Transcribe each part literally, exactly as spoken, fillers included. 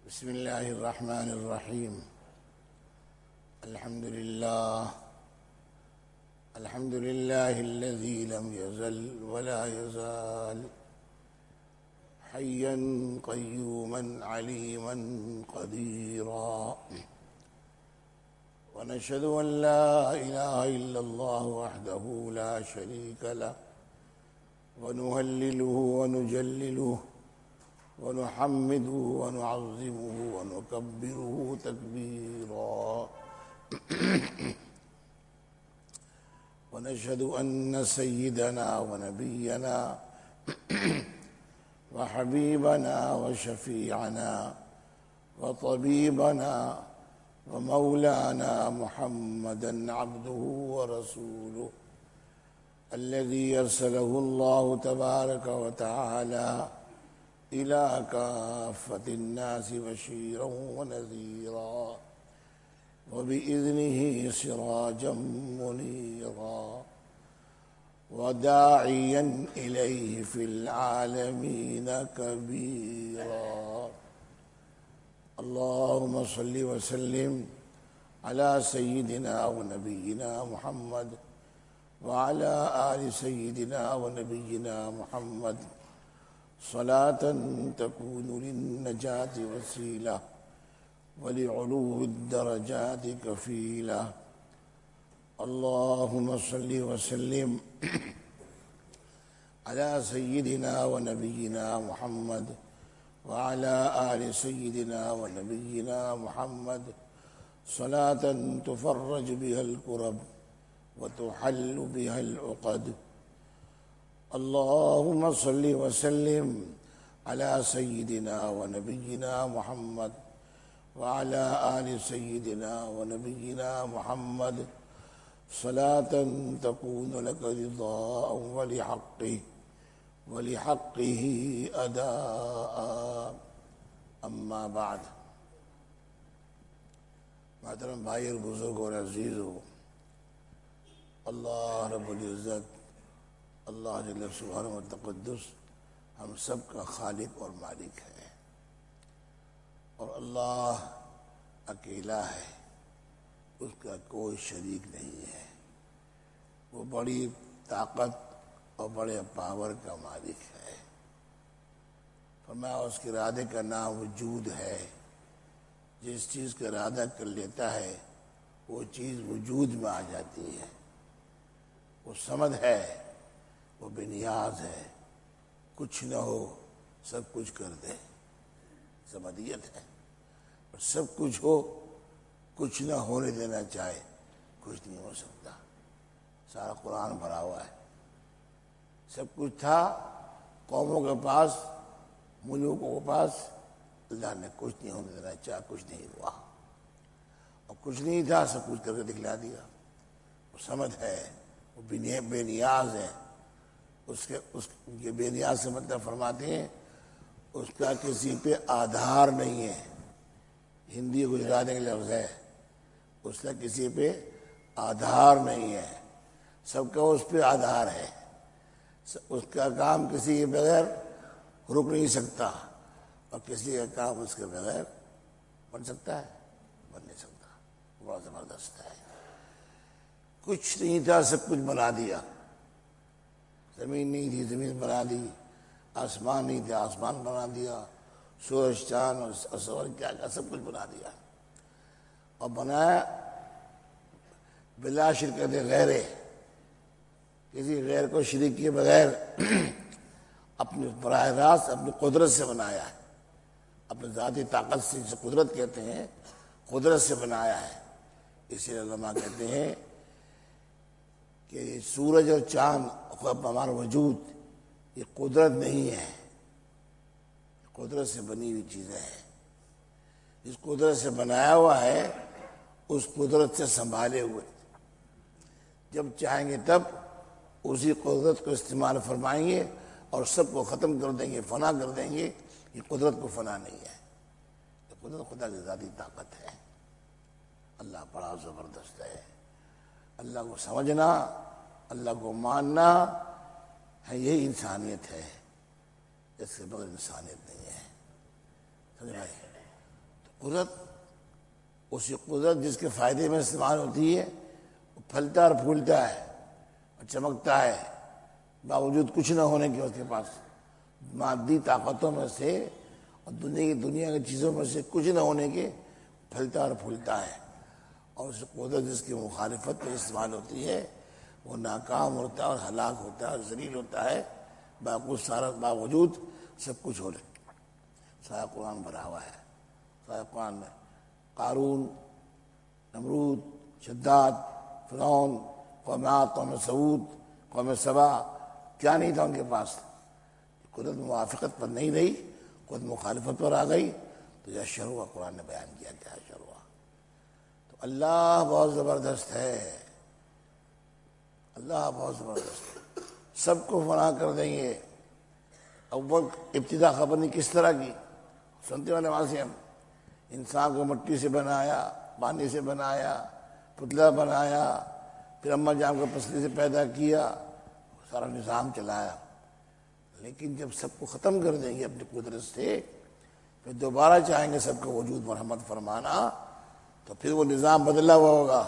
بسم الله الرحمن الرحيم. الحمد لله الحمد لله الذي لم يزل ولا يزال حيا قيوما عليما قديرا، ونشهد أن لا إله إلا الله وحده لا شريك له، ونهلله ونجلله ونحمده ونعظمه ونكبره تكبيرا، ونشهد أن سيدنا ونبينا وحبيبنا وشفيعنا وطبيبنا ومولانا محمدا عبده ورسوله الذي أرسله الله تبارك وتعالى إلى كافة الناس بشيرا ونذيرا، وبإذنه سراجا منيرا، وداعيا إليه في العالمين كبيرا. اللهم صل وسلم على سيدنا ونبينا محمد وعلى آل سيدنا ونبينا محمد صلاة تكون للنجاة وسيلة ولعلو الدرجات كفيلة. اللهم صل وسلم على سيدنا ونبينا محمد وعلى آل سيدنا ونبينا محمد صلاة تفرج بها الكرب وتحل بها العقد. اللهم صل وسلم على سيدنا ونبينا محمد وعلى آل سيدنا ونبينا محمد صلاة تكون لك رضاء ولحقه ولحقه أداء. اما بعد، محترم بھائی اور بزرگ اور عزیزو، اللہ رب العزت، اللہ جل سبحانہ و تقدس ہم سب کا خالق اور مالک ہے، اور اللہ اکیلا ہے، اس کا کوئی شریک نہیں ہے۔ وہ بڑی طاقت اور بڑے پاور کا مالک ہے۔ فرمایا اس کے ارادے کا نام وجود ہے۔ جس چیز کا ارادہ کر لیتا ہے وہ چیز وجود میں آ جاتی ہے۔ وہ صمد ہے، وہ بے نیاز ہے، کچھ نہ ہو سب کچھ کر دے، صمدیت ہے۔ اور سب کچھ ہو، کچھ نہ ہونے دینا چاہے، کچھ نہیں ہو سکتا۔ سارا قرآن بھرا ہوا ہے۔ سب کچھ تھا قوموں کے پاس، ملوکوں کے پاس، اللہ نے کچھ نہیں ہونے دینا چاہا، کچھ نہیں ہوا۔ اور کچھ نہیں تھا، سب کچھ کر کے دکھلا دیا۔ وہ صمد ہے، وہ بے نیاز ہے۔ اس کے اس کے بے نیاز سے مطلب فرماتے ہیں اس کا کسی پہ آدھار نہیں ہے۔ ہندی گجراتی کا لفظ ہے، اس کا کسی پہ آدھار نہیں ہے، سب کا اس پہ آدھار ہے۔ اس کا کام کسی کے بغیر رک نہیں سکتا، اور کسی کا کام اس کے بغیر بن سکتا ہے، بن نہیں سکتا۔ بڑا زبردست ہے۔ کچھ نہیں تھا، سب کچھ بنا دیا۔ زمین نہیں تھی، زمین بنا دی۔ آسمان نہیں تھا، آسمان بنا دیا۔ سورج، چاند اور سور کیا کیا سب کچھ بنا دیا، اور بنایا بلا شرکت غیر، کسی غیر کو شریک کیے بغیر، اپنے براہ راست اپنی قدرت سے بنایا ہے۔ اپنی ذاتی طاقت سے، جسے قدرت کہتے ہیں، قدرت سے بنایا ہے۔ اسی لیے علماء کہتے ہیں کہ سورج اور چاند ہمارا وجود یہ قدرت نہیں ہے، قدرت سے بنی ہوئی چیزیں ہیں۔ جس قدرت سے بنایا ہوا ہے اس قدرت سے سنبھالے ہوئے، جب چاہیں گے تب اسی قدرت کو استعمال فرمائیں گے اور سب کو ختم کر دیں گے، فنا کر دیں گے۔ یہ قدرت کو فنا نہیں ہے، یہ قدرت خدا کی ذاتی طاقت ہے۔ اللہ بڑا زبردست ہے۔ اللہ کو سمجھنا، اللہ کو ماننا ہے، یہی انسانیت ہے۔ اس کے بغیر انسانیت نہیں ہے۔ سمجھ آئی؟ قدرت اسی قدرت جس کے فائدے میں استعمال ہوتی ہے، وہ پھلتا اور پھولتا ہے اور چمکتا ہے، باوجود کچھ نہ ہونے کے اس کے پاس مادی طاقتوں میں سے اور دنیا کی دنیا کی چیزوں میں سے کچھ نہ ہونے کے پھلتا اور پھولتا ہے. اور اس قدرت جس کی مخالفت میں استعمال ہوتی ہے وہ ناکام ہوتا ہے اور ہلاک ہوتا ہے اور ذلیل ہوتا ہے، باقی سارا باوجود سب کچھ ہو رہا. سارا قرآن بھرا ہوا ہے، سارا قرآن میں قارون، نمرود، شداد، فرعون، قوم عاد، قوم سعود، قوم سبا، کیا نہیں تھا ان کے پاس. قدرت موافقت پر نہیں رہی، قدرت مخالفت پر آ گئی تو یہ شر ہوا. قرآن نے بیان کیا کیا شر ہوا. تو اللہ بہت زبردست ہے، اللہ بہت زبردست ہے، سب کو فنا کر دیں گے. اول ابتدا خبر نہیں کس طرح کی سنتے والے وہاں سے، ہم انسان کو مٹی سے بنایا، پانی سے بنایا، پتلا بنایا، پھر اماں جان کو پسلی سے پیدا کیا، سارا نظام چلایا. لیکن جب سب کو ختم کر دیں گے اپنی قدرت سے، پھر دوبارہ چاہیں گے سب کو وجود مرحمت فرمانا، تو پھر وہ نظام بدلا ہوا ہوگا.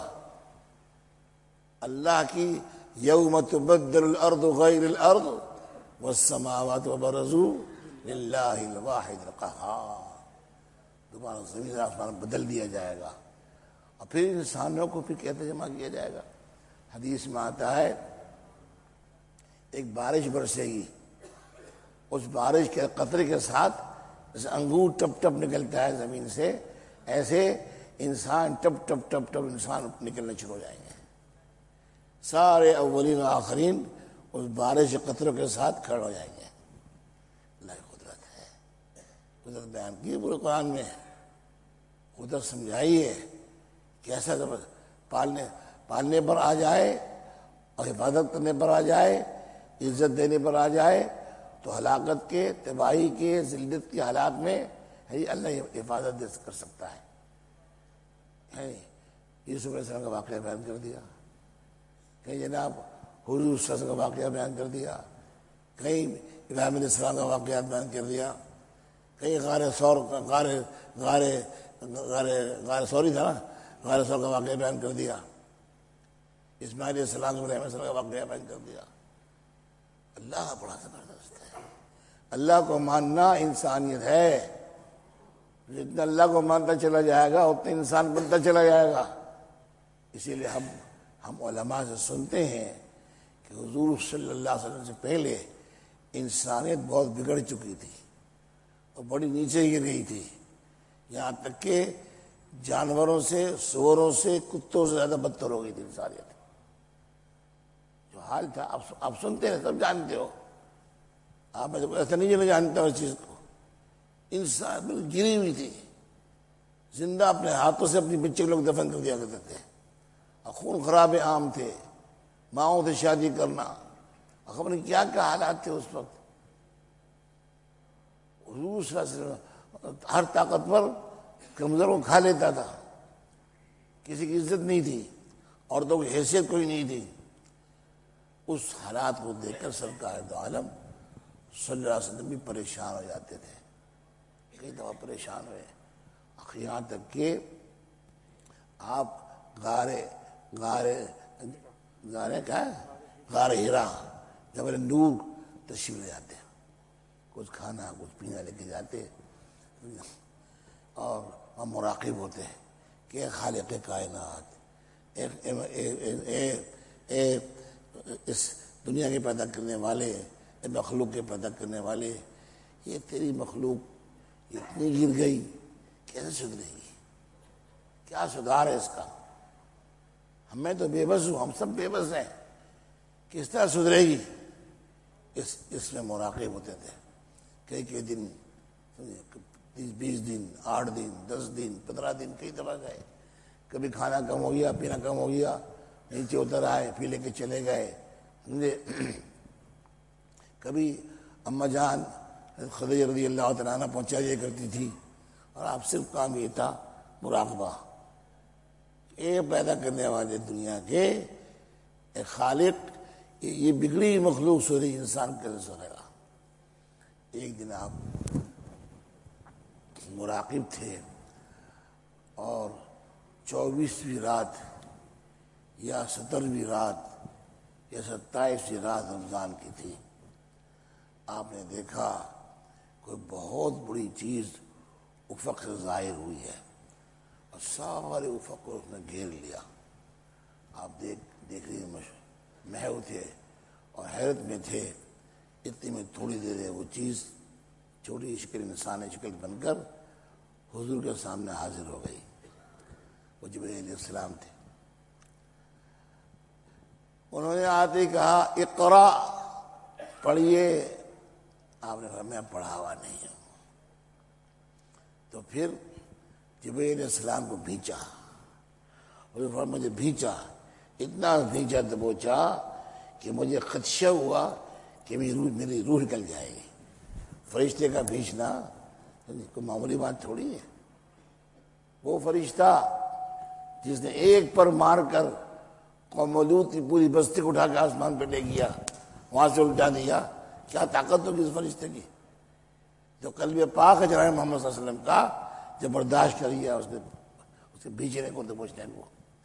اللہ کی یوم تبدل الارض غیر الارض والسماوات وبرزوا للہ الواحد القہار. دوبارہ زمین آسمان بدل دیا جائے گا اور پھر انسانوں کو پھر کہتے جمع کیا جائے گا. حدیث میں آتا ہے ایک بارش برسے گی، اس بارش کے قطرے کے ساتھ جیسے انگور ٹپ ٹپ نکلتا ہے زمین سے، ایسے انسان ٹپ ٹپ ٹپ ٹپ انسان نکلنے شروع ہو جائیں گے. سارے اولین و آخرین اس بارش کے قطروں کے ساتھ کھڑے ہو جائیں گے. اللہ کی قدرت ہے، قدرت بیان کی پورے قرآن میں. قدرت سمجھائی ہے کیسا پالنے پالنے پر آ جائے اور حفاظت کرنے پر آ جائے، عزت دینے پر آ جائے تو ہلاکت کے، تباہی کے، ذلت کے حالات میں ہے اللہ حفاظت دے کر سکتا ہے. یوسف علیہ السلام کا واقعہ بیان کر دیا، کہیں جناب حضور صلی اللہ علیہ وسلم کا واقعہ بیان کر دیا، کہیں ابراہیم علیہ السلام کا واقعات بیان کر دیا، کہیں غار ثور غار غار غار غار سوری تھا نا، غار ثور کا واقعہ بیان کر دیا، اسماعیل علیہ السلام ابراہیم علیہ السلام کا واقعہ بیان کر دیا. اللہ بڑا زبردست ہے. اللہ کو ماننا انسانیت ہے. جتنا اللہ کو مانتا چلا جائے گا اتنا انسان بنتا چلا جائے گا. اسی لیے ہم ہم علماء سے سنتے ہیں کہ حضور صلی اللہ علیہ وسلم سے پہلے انسانیت بہت بگڑ چکی تھی اور بڑی نیچے گر گئی تھی، یہاں تک کہ جانوروں سے، سوروں سے، کتوں سے زیادہ بدتر ہو گئی تھی انسانیت. جو حال تھا آپ آپ سنتے ہیں، سب جانتے ہو. آپ میں ایسا نہیں جو جانتا اس چیز کو. انسان بالکل گری ہوئی تھی، زندہ اپنے ہاتھوں سے اپنی بچے کے لوگ دفن کر دیا کرتے تھے، اور خون خراب عام تھے، ماؤں سے شادی کرنا، خبر نہیں کیا کیا حالات تھے اس وقت. حضور صلی اللہ علیہ وسلم ہر طاقتور کمزور کو کھا لیتا تھا، کسی کی عزت نہیں تھی، عورتوں کی حیثیت کوئی نہیں تھی. اس حالات کو دیکھ کر سرکار دو عالم صلی اللہ علیہ وسلم بھی پریشان ہو جاتے تھے. کئی دفعہ پریشان ہوئے، یہاں تک کہ آپ غارے غارے غارے کیا ہے غار ہیرا جبل نور تشریف لے جاتے ہیں، کچھ کھانا کچھ پینا لے کے جاتے اور ہم مراقب ہوتے ہیں کہ خالق کائنات ایک ایک ایک اس دنیا کے پیدا کرنے والے، مخلوق کے پیدا کرنے والے، یہ تیری مخلوق اتنی گر گئی کیسے سدھرے گی؟ کیا سدھار ہے اس کا؟ ہمیں تو بے بس ہوں، ہم سب بے بس ہیں، کس طرح سدھرے گی؟ اس اس میں مراقب ہوتے تھے. کئی کئی دن، بیس دن، آٹھ دن، دس دن، پندرہ دن کئی دفعہ گئے. کبھی کھانا کم ہو گیا، پینا کم ہو گیا، نیچے اتر آئے، پھر لے کے چلے گئے. کبھی اماں جان خدیجہ رضی اللہ تعالیٰ عنہ پہنچا دیا کرتی تھی، اور آپ صرف کام یہ تھا مراقبہ. یہ پیدا کرنے والے دنیا کے ایک خالق یہ بگڑی مخلوق سو رہی انسان کیسے سوے گا؟ ایک دن آپ مراقب تھے اور چوبیسویں رات یا سترویں رات یا ستائیسویں رات رمضان کی تھی. آپ نے دیکھا کوئی بہت بڑی چیز افق سے ظاہر ہوئی ہے اور سارے افق کو اس نے گھیر لیا. آپ دیکھ دیکھ رہے محو تھے اور حیرت میں تھے. اتنی میں تھوڑی دیر ہے وہ چیز چھوٹی شکل انسانی شکل بن کر حضور کے سامنے حاضر ہو گئی. وہ جبرائیل علیہ السلام تھے. انہوں نے آتے ہی کہا اقرا، پڑھیے. آپ نے کہا میں پڑھا ہوا نہیں ہوں. تو پھر جبرائیل علیہ السلام کو بھیجا. اور مجھے بھیجا، اتنا بھیجا دبوچا کہ مجھے خدشہ ہوا کہ میری روح میری روح نکل جائے گی. فرشتے کا بھیجنا کوئی معمولی بات تھوڑی ہے. وہ فرشتہ جس نے ایک پر مار کر قوم لوط کی پوری بستی کو اٹھا کے آسمان پہ لے گیا، وہاں سے الٹا دیا، کیا طاقت ہوگی اس فرشتے کی؟ جو قلب پاک ہے جناب محمد صلی اللہ علیہ وسلم کا، جو برداشت کر لیا اس نے اس کے بھیجنے کو دبوچنے کو.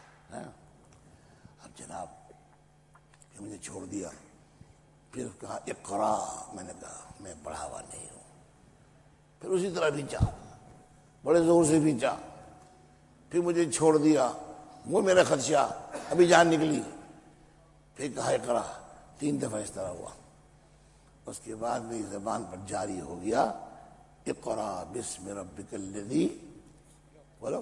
اب جناب پھر مجھے چھوڑ دیا. پھر کہا اقرا، میں نے کہا میں پڑھا ہوا نہیں ہوں. پھر اسی طرح بھیجا، بڑے زور سے بھیجا. پھر مجھے چھوڑ دیا. وہ میرا خدشہ، ابھی جان نکلی. پھر کہا اقرا، تین دفعہ اس طرح ہوا. اس کے بعد میری زبان پر جاری ہو گیا اقرا بسم ربک الذی بولو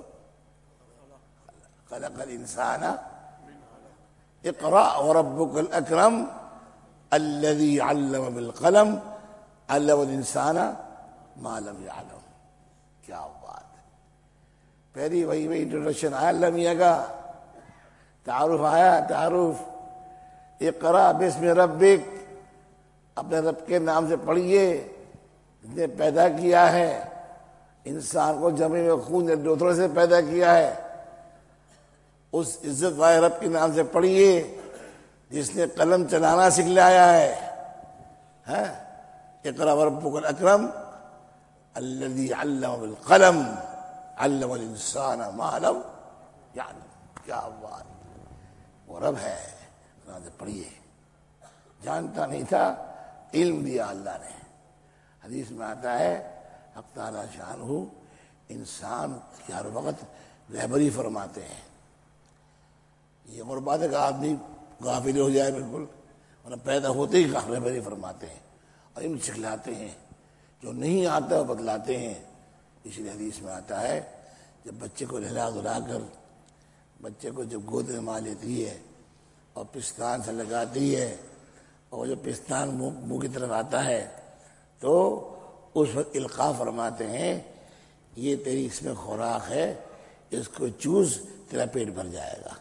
خلق الانسان اقرا وربک الاکرم الذی علم بالقلم علم الانسان ما لم یعلم. کیا بات ہے. پہلی وہی وہی انٹروڈکشن آیا لمیہ کا، تعارف آیا، تعارف. اقرا بسم ربک، اپنے رب کے نام سے پڑھیے جس نے پیدا کیا ہے انسان کو، جمع میں خون دوترے سے پیدا کیا ہے. اس عزت والے رب کے نام سے پڑھیے جس نے قلم چلانا سکھلایا ہے. اقرا وربک الاکرم الذی علم بالقلم علم الانسان ما لم یعلم. کیا بات. وہ رب ہے، نام سے پڑھیے. جانتا نہیں تھا، علم دیا اللہ نے. حدیث میں آتا ہے حق تعالی شانہ انسان کی ہر وقت رہبری فرماتے ہیں. یہ اور بات ہے کہ آدمی غافل ہو جائے بالکل، ورنہ پیدا ہوتے ہی رہبری فرماتے ہیں اور علم سکھلاتے ہیں. جو نہیں آتا وہ بتلاتے ہیں. اس لیے حدیث میں آتا ہے جب بچے کو نہلا دھلا کر بچے کو جب گود میں ماں لیتی ہے اور پستان سے لگاتی ہے اور جو پستان منہ کی طرف آتا ہے تو اس وقت القاء فرماتے ہیں یہ تیری اس میں خوراک ہے، اس کو چوز، تیرا پیٹ بھر جائے گا.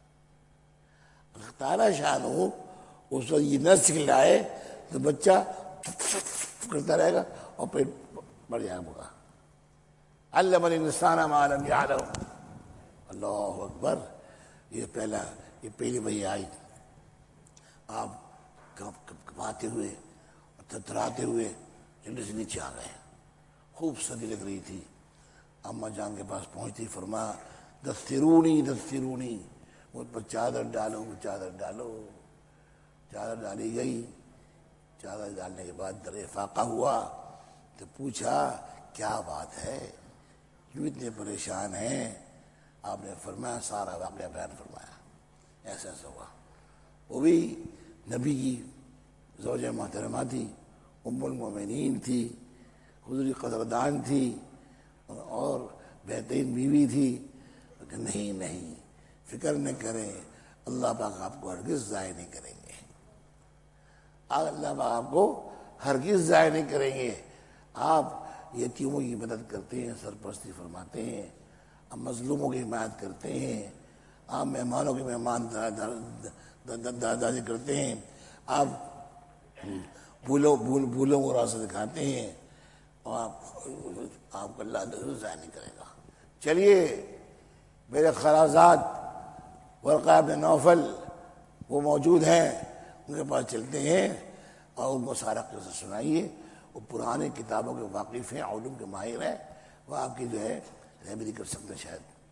تعالی شان ہو اس وقت یہ نہ سکھلائے تو بچہ کرتا رہے گا اور پیٹ بڑھ جائے گا. علم الانسان ما لم یعلم. اللہ اکبر. یہ پہلا یہ پہلی وحی آئی. آپ کپاتے ہوئے اور تھرتھراتے ہوئے جلدی سے نیچے آ گئے. خوب سردی لگ رہی تھی. اماں جان کے پاس پہنچتی فرمایا دسترونی دسترونی، مجھ پر چادر ڈالو چادر ڈالو. چادر ڈالی گئی. چادر ڈالنے کے بعد در فاقہ ہوا تو پوچھا کیا بات ہے، کیوں اتنے پریشان ہیں؟ آپ نے فرمایا سارا واقعہ بیان فرمایا. ایسا ایسا ہوا. وہ بھی نبی کی زوجہ محترمہ تھی، ام المومنین تھی، حضور کی قدردان تھی اور بہترین بیوی تھی. کہ نہیں نہیں فکر نہ کریں، اللہ پاک آپ کو ہرگز ضائع نہیں کریں گے. اللہ پاک آپ کو ہرگز ضائع نہیں کریں گے. آپ یتیموں کی مدد کرتے ہیں، سرپرستی فرماتے ہیں، آپ مظلوموں کی حمایت کرتے ہیں، آپ مہمانوں کی مہمان دادی کرتے ہیں، آپ بھولوں بھول بھولوں کو راستہ دکھاتے ہیں اور آپ آپ کو اللہ ضائع نہیں کرے گا. چلیے میرے خرازات ورقہ بن نوفل وہ موجود ہیں، ان کے پاس چلتے ہیں اور ان کو سارا قصہ سنائیے. وہ پرانے کتابوں کے واقف ہیں، علوم کے ماہر ہیں، وہ آپ کی جو ہے رہبری کر سکتے شاید.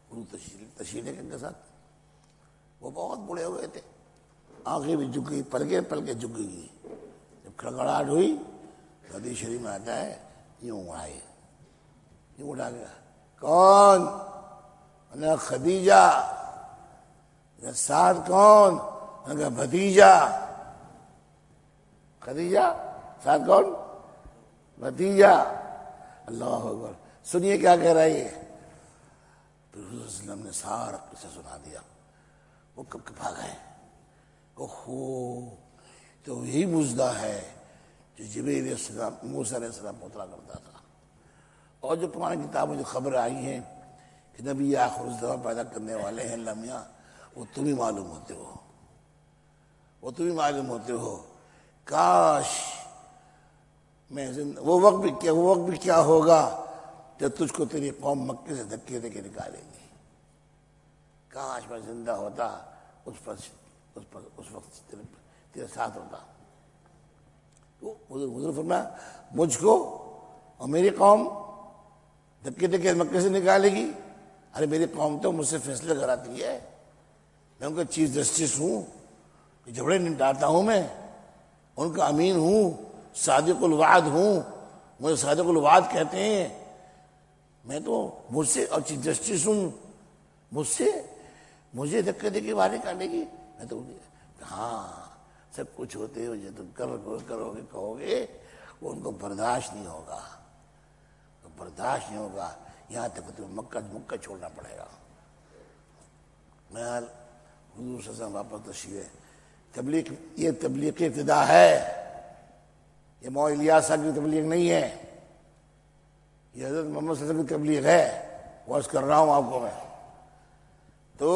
تشریف تشریف ان کے ساتھ. وہ بہت بوڑھے ہو گئے تھے, آنکھیں بھی جھک گئی, پلکیں پلکیں جھک گئی. جب کھڑکھڑاہٹ ہوئی تو حدیث شریف میں آتا ہے یوں اڑائے, یوں اٹھا گیا. کون؟ خدیجہ. ساتھ کون؟ بھتیجا. خدیجہ ساتھ کون؟ بھتیجا. اللہ اکبر. سنیے کیا کہہ رہا ہے یہ. پھر حضور صلی اللہ علیہ وسلم نے سارا قصہ سنا دیا. وہ کب کب آ گئے. اوہو, تو یہی مزدہ ہے جو جبریل علیہ السلام موسیٰ علیہ السلام اترا کرتا تھا. اور جو پرانی کتابوں جو خبریں آئی ہیں کہ نبی آخر الزمان پیدا کرنے والے ہیں اللہ میاں, وہ تم ہی معلوم ہوتے ہو, وہ تم ہی معلوم ہوتے ہو. کاش میں وہ وقت بھی کیا وہ وقت بھی کیا ہوگا جب تجھ کو تیری قوم مکے سے دھکے دے کے نکالے گی. کاش میں زندہ ہوتا اس پر اس پر اس وقت تیرے, تیرے ساتھ ہوتا. حضور فرمایا مجھ کو اور میری قوم دھکے دے کے مکے سے نکالے گی. ارے میری قوم تو مجھ سے فیصلے کراتی ہے, میں ان کا چیف جسٹس ہوں, جھگڑے نمٹاتا ہوں, میں ان کا امین ہوں, صادق الوعد ہوں, مجھے صادق الوعد کہتے ہیں. میں تو مجھ سے اور چیف جسٹس ہوں, مجھ سے مجھے دھکے دے کے باہر نکالے گی. میں تو ہاں سب کچھ ہوتے ہو جو تم کرو کرو گے کہو گے وہ ان کو برداشت نہیں ہوگا, برداشت نہیں ہوگا. یہاں تک تمہیں مکہ مکہ چھوڑنا پڑے گا. میں حضور صلی اللہ علیہ وسلم واپس تشریف ہے. تبلیغ یہ تبلیغ کی ابتدا ہے, یہ مو الیاس صاحب کی تبلیغ نہیں ہے, یہ حضرت محمد صلی اللہ علیہ وسلم کی تبلیغ ہے. واز کر رہا ہوں آپ کو میں. تو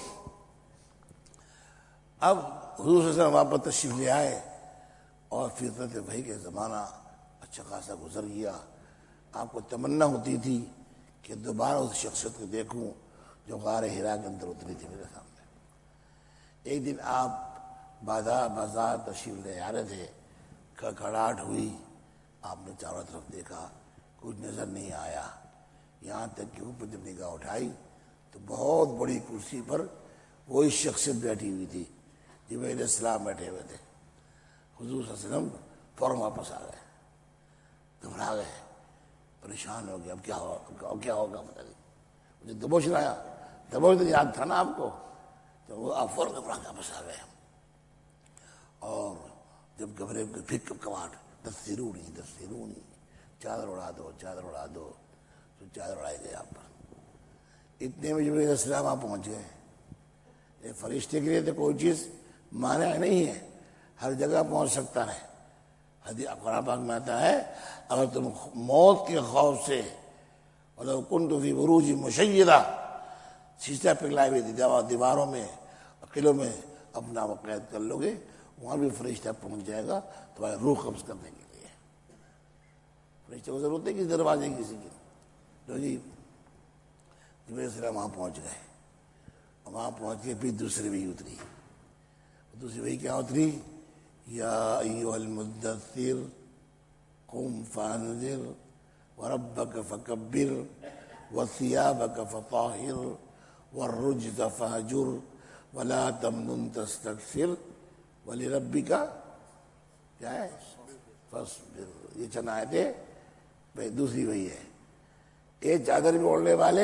اب حضور صلی اللہ علیہ وسلم واپس تشریف لے آئے اور فطرت وحی کے زمانہ اچھا خاصا گزر گیا. آپ کو تمنا ہوتی تھی کہ دوبارہ اس شخصیت کو دیکھوں جو غار حرا کے اندر اتری تھی میرے سامنے. ایک دن آپ بازار بازار تشریف لے آ رہے تھے, کھڑکھڑاہٹ ہوئی, آپ نے چاروں طرف دیکھا, کچھ نظر نہیں آیا. یہاں تک کہ اوپر جب نگاہ اٹھائی تو بہت بڑی کرسی پر وہی شخصیت بیٹھی ہوئی تھی, جبریل علیہ السلام بیٹھے ہوئے تھے. حضور صلی اللہ علیہ وسلم فوراً واپس آ گئے, گھبرا گئے, پریشان ہو گیا. اب کیا ہوگا اب کیا ہوگا پتہ نہیں. مجھے دبوچ لایا, دبوچ تو یاد تھا نا آپ کو. تو وہ آپ فوراً گھبرا کے واپس آ گئے. اور جب گھبرے پھر کواٹ دسترونی دسترونی چادر اڑا دو چادر اڑا دو تو چادر اڑائی گئے آپ پر. اتنے میں جبریل علیہ السلام آپ پہنچ گئے. یہ فرشتے کے لیے تو کوئی چیز مانع نہیں ہے, ہر جگہ پہنچ سکتا ہے. حدیث قرآن پاک میں آتا ہے اگر تم موت کے خوف سے وَلَوْ كُنْتُ فِي بُرُوجٍ مُشَيِّدَةٍ شیشہ پگھلائے ہوئے دیواروں میں قلعوں میں اپنا وہ قید کر لو گے, وہاں بھی فرشتہ پہنچ جائے گا تمہارے روح قبض کرنے کے لیے. فرشتے کو ضرورت ہے کسی دروازے کسی کی. تو جی جبریل علیہ السلام وہاں پہنچ گئے, وہاں پہنچ کے پھر دوسری وحی اتری. دوسری وحی کیا اتری؟ یا ایھا المدثر قم فانذر وربک فکبر وثیابک فطہر والرجز فہجر ولا تمنن تستکثر ولربک کیا ہے فاصبر. یہ چند آیتیں بھائی دوسری وحی ہے. یہ چادر میں اوڑھنے والے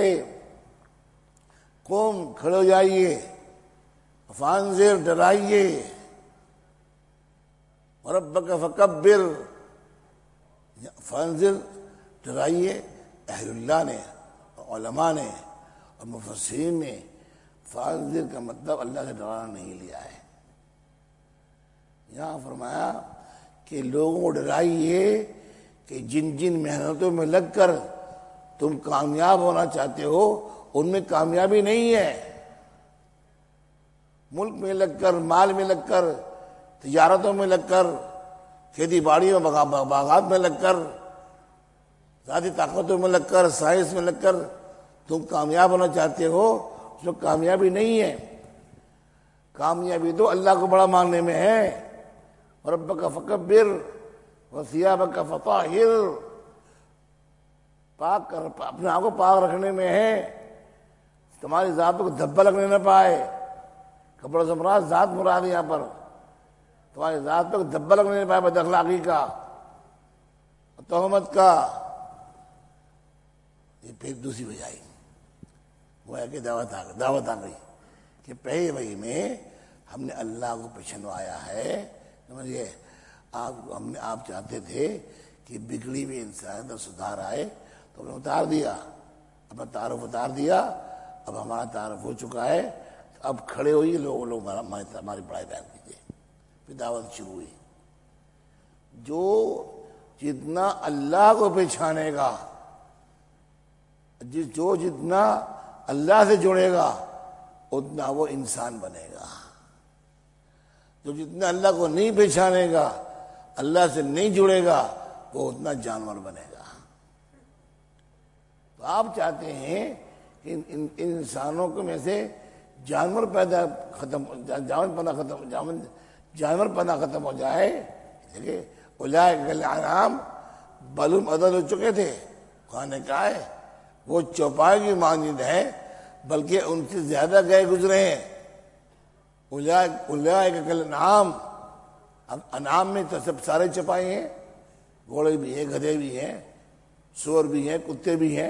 قوم کھڑے ہو جائیے, فانذر ڈرائیے, ربک فکبر فانذر ڈرائیے. اہل اللہ نے علماء نے اور مفسرین نے فانذر کا مطلب اللہ سے ڈرانا نہیں لیا ہے. یہاں فرمایا کہ لوگوں کو ڈرائیے کہ جن جن محنتوں میں لگ کر تم کامیاب ہونا چاہتے ہو ان میں کامیابی نہیں ہے. ملک میں لگ کر, مال میں لگ کر, تجارتوں میں لگ کر, کھیتی باڑی میں باغات میں لگ کر, ذاتی طاقتوں میں لگ کر, سائنس میں لگ کر تم کامیاب ہونا چاہتے ہو, اس میں کامیابی نہیں ہے. کامیابی تو اللہ کو بڑا ماننے میں ہے. ربک فکبر وثیابک فطہر, پاک کر اپنے آپ کو پاک رکھنے میں ہے. تمہاری ذات کو دھبا لگنے نہ پائے. کپڑوں سے مراد ذات مراد یہاں پر. تمہاری ذات پہ دھبا لگنے نہ پائے بد اخلاقی کا، تہمت کا. یہ پھر دوسری وجہ آئی، وہ ہے کہ دعوت آ گئی دعوت آ گئی کہ پہلے وہی میں ہم نے اللہ کو پہچنوایا ہے. سمجھئے آپ ہم نے آپ چاہتے تھے کہ بگڑی ہوئی انسان کا سدھار آئے تو ہم نے اتار دیا، اپنا تعارف اتار دیا. اب ہمارا تعارف ہو چکا ہے، اب کھڑے ہوئیے لوگ لوگ ہماری پڑھائی بیان کیجیے. پھر دعوت شروع ہوئی. جو جتنا اللہ کو پہچانے گا، جو جتنا اللہ سے جڑے گا اتنا وہ انسان بنے گا. جو جتنا اللہ کو نہیں پہچانے گا، اللہ سے نہیں جڑے گا، وہ اتنا جانور بنے گا. تو آپ چاہتے ہیں کہ ان, ان, ان انسانوں کو میں سے جانور پیدا ختم جانور پنا ختم جانور جانور پنا ختم ہو جائے. دیکھیے اولئک کالانعام بل هم اضل ہو چکے تھے. قرآن نے کہا ہے وہ چوپائے کی مانند ہے بلکہ ان سے زیادہ گئے گزرے ہیں. اولئک کالانعام، اب انعام میں تو سب سارے چپائے ہیں، گھوڑے بھی ہیں، گدھے بھی ہیں، سور بھی ہیں، کتے بھی ہیں.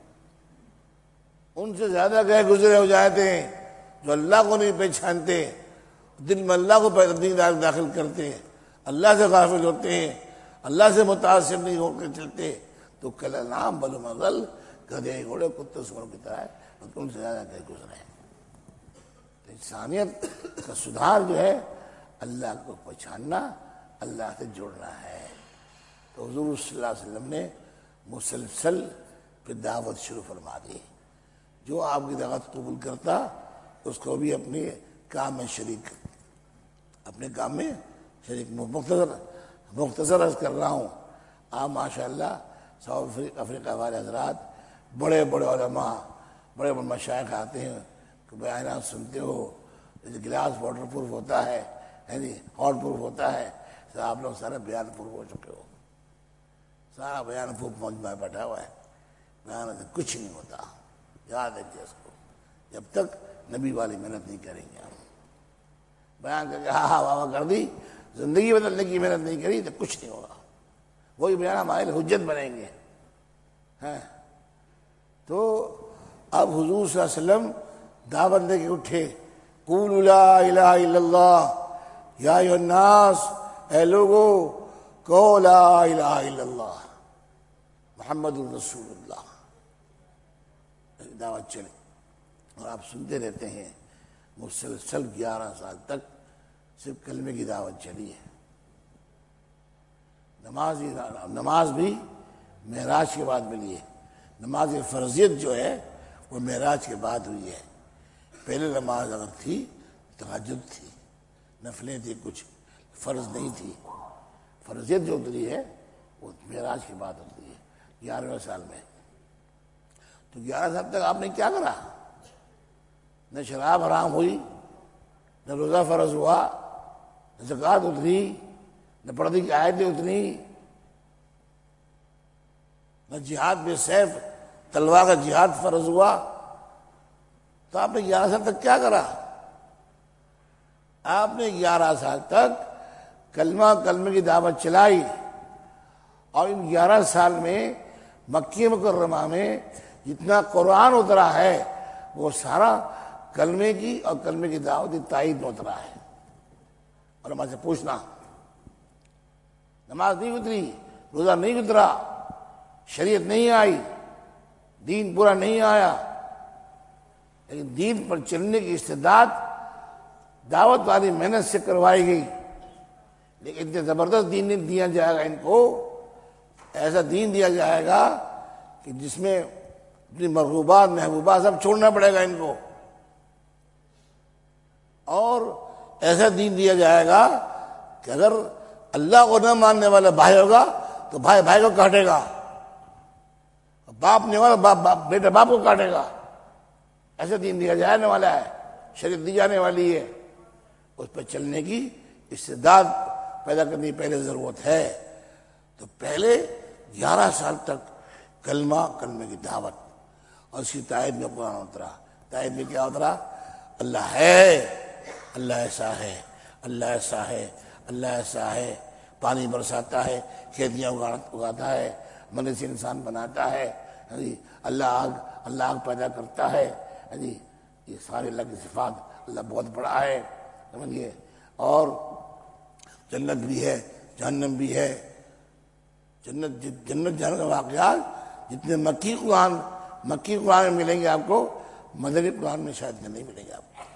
ان سے زیادہ گئے گزرے ہو جاتے ہیں جو اللہ کو نہیں پہچانتے، دل میں اللہ کو دین داخل کرتے ہیں، اللہ سے غافل ہوتے ہیں، اللہ سے متاثر نہیں ہو کے چلتے. تو کالانعام بل هم اضل، گدھے گھوڑے کتے سوروں کی طرح ہے، ان سے زیادہ گئے گزرے ہیں. انسانیت کا سدھار جو ہے اللہ کو پہچاننا، اللہ سے جڑنا ہے. تو حضور صلی اللہ علیہ وسلم نے مسلسل پھر دعوت شروع فرما دی. جو آپ کی دعوت قبول کرتا اس کو بھی اپنے کام میں شریک اپنے کام میں شریک مختصر مختصر عرض کر رہا ہوں. آپ ماشاء اللہ ساؤتھ افریقہ والے حضرات، بڑے بڑے علماء، بڑے بڑے مشائخ آتے ہیں کہ بیانات سنتے ہو، گلاس واٹر پروف ہوتا ہے، ہاٹ پروف ہوتا ہے. آپ لوگ سارے بیان پروف ہو چکے ہو، سارا بیان پروف مجمع بیٹھا ہوا ہے. بیان سے کچھ نہیں ہوتا. یاد رکھیے اس کو، جب تک نبی والی محنت نہیں کریں گے. ہم بیان کر کے ہاں ہاں واہ کر دی، زندگی بدلنے کی محنت نہیں کری تو کچھ نہیں ہوگا. وہی بیان ہمارے حجت بنیں گے. تو اب حضور صلی اللہ علیہ وسلم دعوت دے کے اٹھے، قولوا لا الہ الا اللہ یا ایھا الناس، اے لوگو کہو لا الہ الا اللہ محمد الرسول اللہ. دعوت چلے اور آپ سنتے رہتے ہیں. مسلسل گیارہ سال تک صرف کلمے کی دعوت چلی ہے. نماز نماز بھی معراج کے بعد ملی ہے. نماز فرضیت جو ہے وہ معراج کے بعد ہوئی ہے. پہلے نماز اگر تھی تہجد تھی، نفلیں تھی، کچھ فرض نہیں تھی. فرضیت جو اتری ہے وہ معراج کے بعد اتری ہے گیارہویں سال میں. تو گیارہ سال تک آپ نے کیا کرا؟ نہ شراب حرام ہوئی، نہ روزہ فرض ہوا، نہ زکوٰۃ اتری، نہ پردے کی آیتیں اتری، نہ جہاد بے سیف تلوار کا جہاد فرض ہوا. تو آپ نے گیارہ سال تک کیا کرا؟ آپ نے گیارہ سال تک کلمہ کلمے کی دعوت چلائی. اور ان گیارہ سال میں مکی مکرمہ میں جتنا قرآن اترا ہے وہ سارا کلمے کی اور کلمے کی دعوت کی تائید میں اترا ہے. اور ہمارے سے پوچھنا، نماز نہیں اتری، روزہ نہیں اترا، شریعت نہیں آئی، دین پورا نہیں آیا، لیکن دین پر چلنے کی استعداد دعوت والی محنت سے کروائی گئی. لیکن اتنے زبردست دین نہیں دیا جائے گا ان کو، ایسا دین دیا جائے گا کہ جس میں اپنی مرغوبات محبوبات سب چھوڑنا پڑے گا ان کو. اور ایسا دین دیا جائے گا کہ اگر اللہ کو نہ ماننے والا بھائی ہوگا تو بھائی بھائی کو کاٹے گا، باپ نہیں والا باپ باپ بیٹا باپ کو کاٹے گا. ایسا دین دیا جانے والا ہے، شریعت دی جانے والی ہے. اس پہ چلنے کی استعداد پیدا کرنے کی پہلے ضرورت ہے. تو پہلے گیارہ سال تک کلمہ کلمے کی دعوت اور اس کی تائید میں قرآن اترا آیت میں کیا اترا؟ اللہ ہے، اللہ ایسا ہے، اللہ ایسا ہے، اللہ ایسا ہے، پانی برساتا ہے، کھیتیاں اگاتا ہے، منی سے انسان بناتا ہے، جی اللہ آگ اللہ آگ پیدا کرتا ہے، جی یہ سارے اللہ کی صفات، اللہ بہت بڑا ہے، سمجھیے. اور جنت بھی ہے، جہنم بھی ہے. جنت جنت جہنم کا واقعات جتنے مکی قرآن مکی قرآن میں ملیں گے آپ کو، مدنی قرآن میں شاید نہیں ملیں گے آپ کو.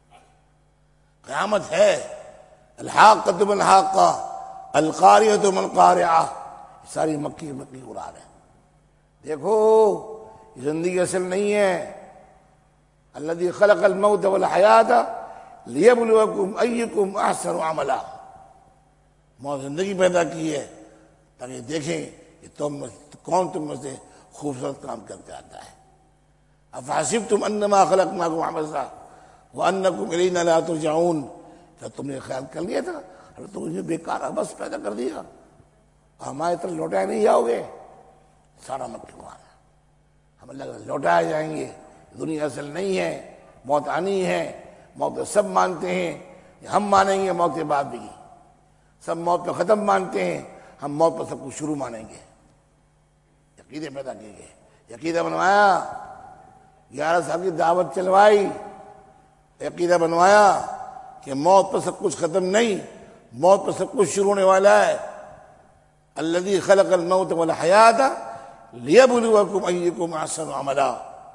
قیامت ہے، الحاقۃ ما الحاقہ، القاریۃ ما القاریہ، ساری مکی مکی قرآن ہے. دیکھو یہ زندگی اصل نہیں ہے. الذی خلق الموت والحیات لیبلوکم ایکم احسن عملا. موت زندگی پیدا کی ہے تاکہ دیکھیں کہ تم کون تم میں سے خوبصورت کام کر کے آتا ہے. افحسبتم انما خلقناکم عبثا وانکم الینا لا ترجعون. کیا تم نے خیال کر لیا تھا اگر تم نے بیکار عبث پیدا کر دیا اور ہماری طرف لوٹائے نہیں جاؤ گے؟ سارا مکی قرآن ہے. ہم اللہ کا لوٹائے جائیں گے. دنیا اصل نہیں ہے، موت آنی ہے. موت کو سب مانتے ہیں، ہم مانیں گے موت کے بعد بھی. سب موت کو ختم مانتے ہیں، ہم موت پر سب کچھ شروع مانیں گے. عقیدے پیدا کیے گئے، عقیدہ بنوایا، گیارہ سال کی دعوت چلوائی، عقیدہ بنوایا کہ موت پر سب کچھ ختم نہیں، موت پر سب کچھ شروع ہونے والا ہے. الذی خلق الموت والحیات لیبلوکم ایکم احسن عملا.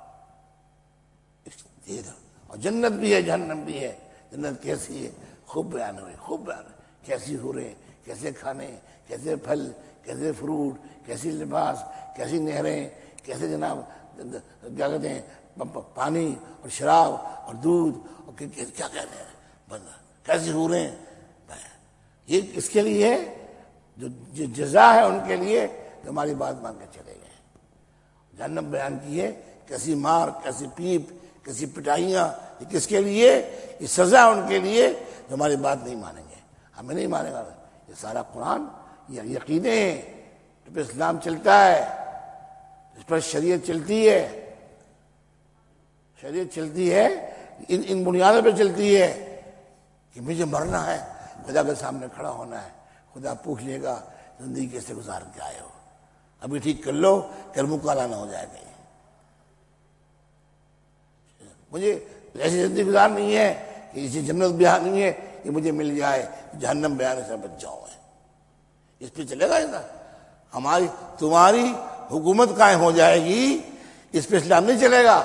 اور جنت بھی ہے، جہنم بھی ہے. جنت کیسی ہے؟ خوب بیان ہوئے، خوب بیان ہوئے. کیسی ہو رہے، کیسے کھانے، کیسے پھل، کیسے فروٹ، کیسی لباس، کیسی نہریں، کیسے جناب کیا کہتے ہیں پانی اور شراب اور دودھ اور کیا کہتے ہیں بندہ کیسی ہو رہے ہیں. یہ کس کے لیے ہے؟ جو جزا ہے ان کے لیے جو ہماری بات مان کے چلے گئے. جہنم بیان کی ہے، کیسی مار، کیسی پیپ، کیسی پٹائیاں. یہ کس کے لیے؟ یہ سزا ان کے لیے جو ہماری بات نہیں مانیں گے. ہمیں نہیں مانے گا. یہ سارا قرآن یہ یقیدیں ہیں. اس پہ اسلام چلتا ہے، اس پر شریعت چلتی ہے. شریعت چلتی ہے ان ان بنیادوں پہ چلتی ہے کہ مجھے مرنا ہے، خدا کے سامنے کھڑا ہونا ہے. خدا پوچھ لے گا زندگی کیسے گزار کے آئے ہو، ابھی ٹھیک کر لو کل مکالا نہ ہو جائے گا. مجھے ایسی زندگی گزارنی ہے کہ اسے جنت بیان نہیں ہے کہ مجھے مل جائے، جہنم بیان سے بچ جاؤں. اس پہ چلے گا ایسا؟ ہماری تمہاری حکومت قائم ہو جائے گی، اس پہ اسلام نہیں چلے گا.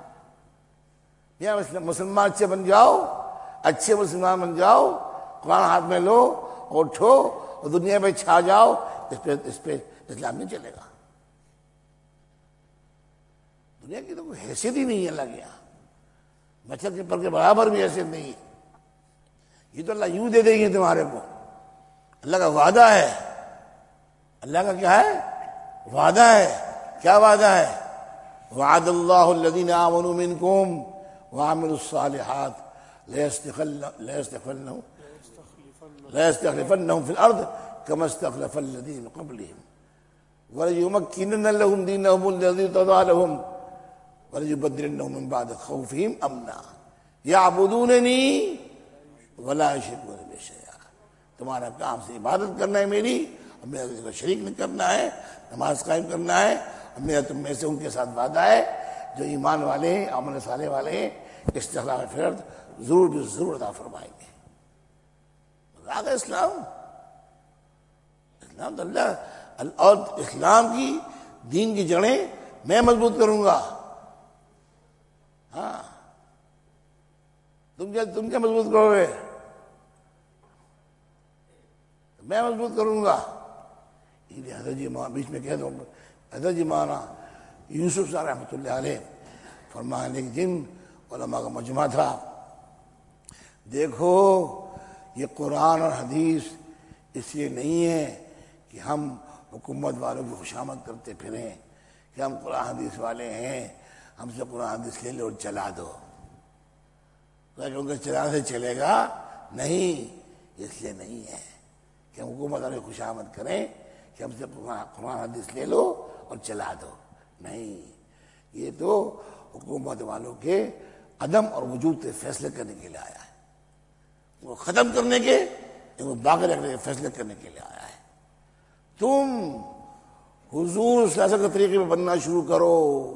یا مسلمان اچھے بن جاؤ، اچھے مسلمان بن جاؤ، قرآن ہاتھ میں لو اور اٹھو اور دنیا میں چھا جاؤ. اس پہ اس پہ اسلام نہیں چلے گا. دنیا کی تو کوئی حیثیت ہی نہیں ہے اللہ کے یہاں. مچھر کے پر کے برابر بھی حیثیت نہیں ہے. یہ تو اللہ یوں دے دیں گے تمہارے کو. اللہ کا وعدہ ہے. اللہ کا کیا ہے؟ وعدہ ہے. کیا وعدہ ہے؟ وعد اللہ الذین آمنوا منکم وعملوا الصالحات لیستخلفنہم لیستخلفنہم فی الارض کما استخلف الذین من قبلہم وليمكنن لهم دینہم الذی ارتضی لهم وليبدلنهم من بعد خوفهم امنا یعبدوننی ولا یشرکون بی شیئا. تمہارا کام سے عبادت کرنا ہے میری، اور میرا کسی کو شریک نہیں کرنا ہے، نماز قائم کرنا ہے. اور میرا تم میں سے ان کے ساتھ وعدہ ہے جو ایمان والے ہیں، عمل صالح والے ہیں، استخلاف فی الارض ضرور بھی ضرور عطا فرمائیں گے. آگا اسلام اسلام تو اللہ اور اسلام کی دین کی جڑیں میں مضبوط کروں گا. ہاں تم کیا تم کیا مضبوط کرو گے؟ میں مضبوط کروں گا. حضرت جی بیچ میں کہہ دوں، حضرت جی مولانا یوسف صاحب رحمۃ اللہ علیہ فرمانے کہ جن علماء کا مجمع تھا، دیکھو یہ قرآن اور حدیث اس لیے نہیں ہے کہ ہم حکومت والوں کی خوشامد کرتے پھریں کہ ہم قرآن حدیث والے ہیں، ہم سے قرآن حدیث لے لو اور چلا دو. کیونکہ چلا سے چلے گا نہیں. اس لیے نہیں ہے کہ ہم حکومت والے خوشامد کریں کہ ہم سے قرآن حدیث لے لو اور چلا دو. نہیں، یہ تو حکومت والوں کے عدم اور وجود سے فیصلے کرنے کے لیے آیا ہے، ان کو ختم کرنے کے، ان کو باقی رکھنے کے فیصلے کرنے کے لیے آیا ہے۔ تم حضور صلی اللہ علیہ وسلم کے طریقے پہ بننا شروع کرو،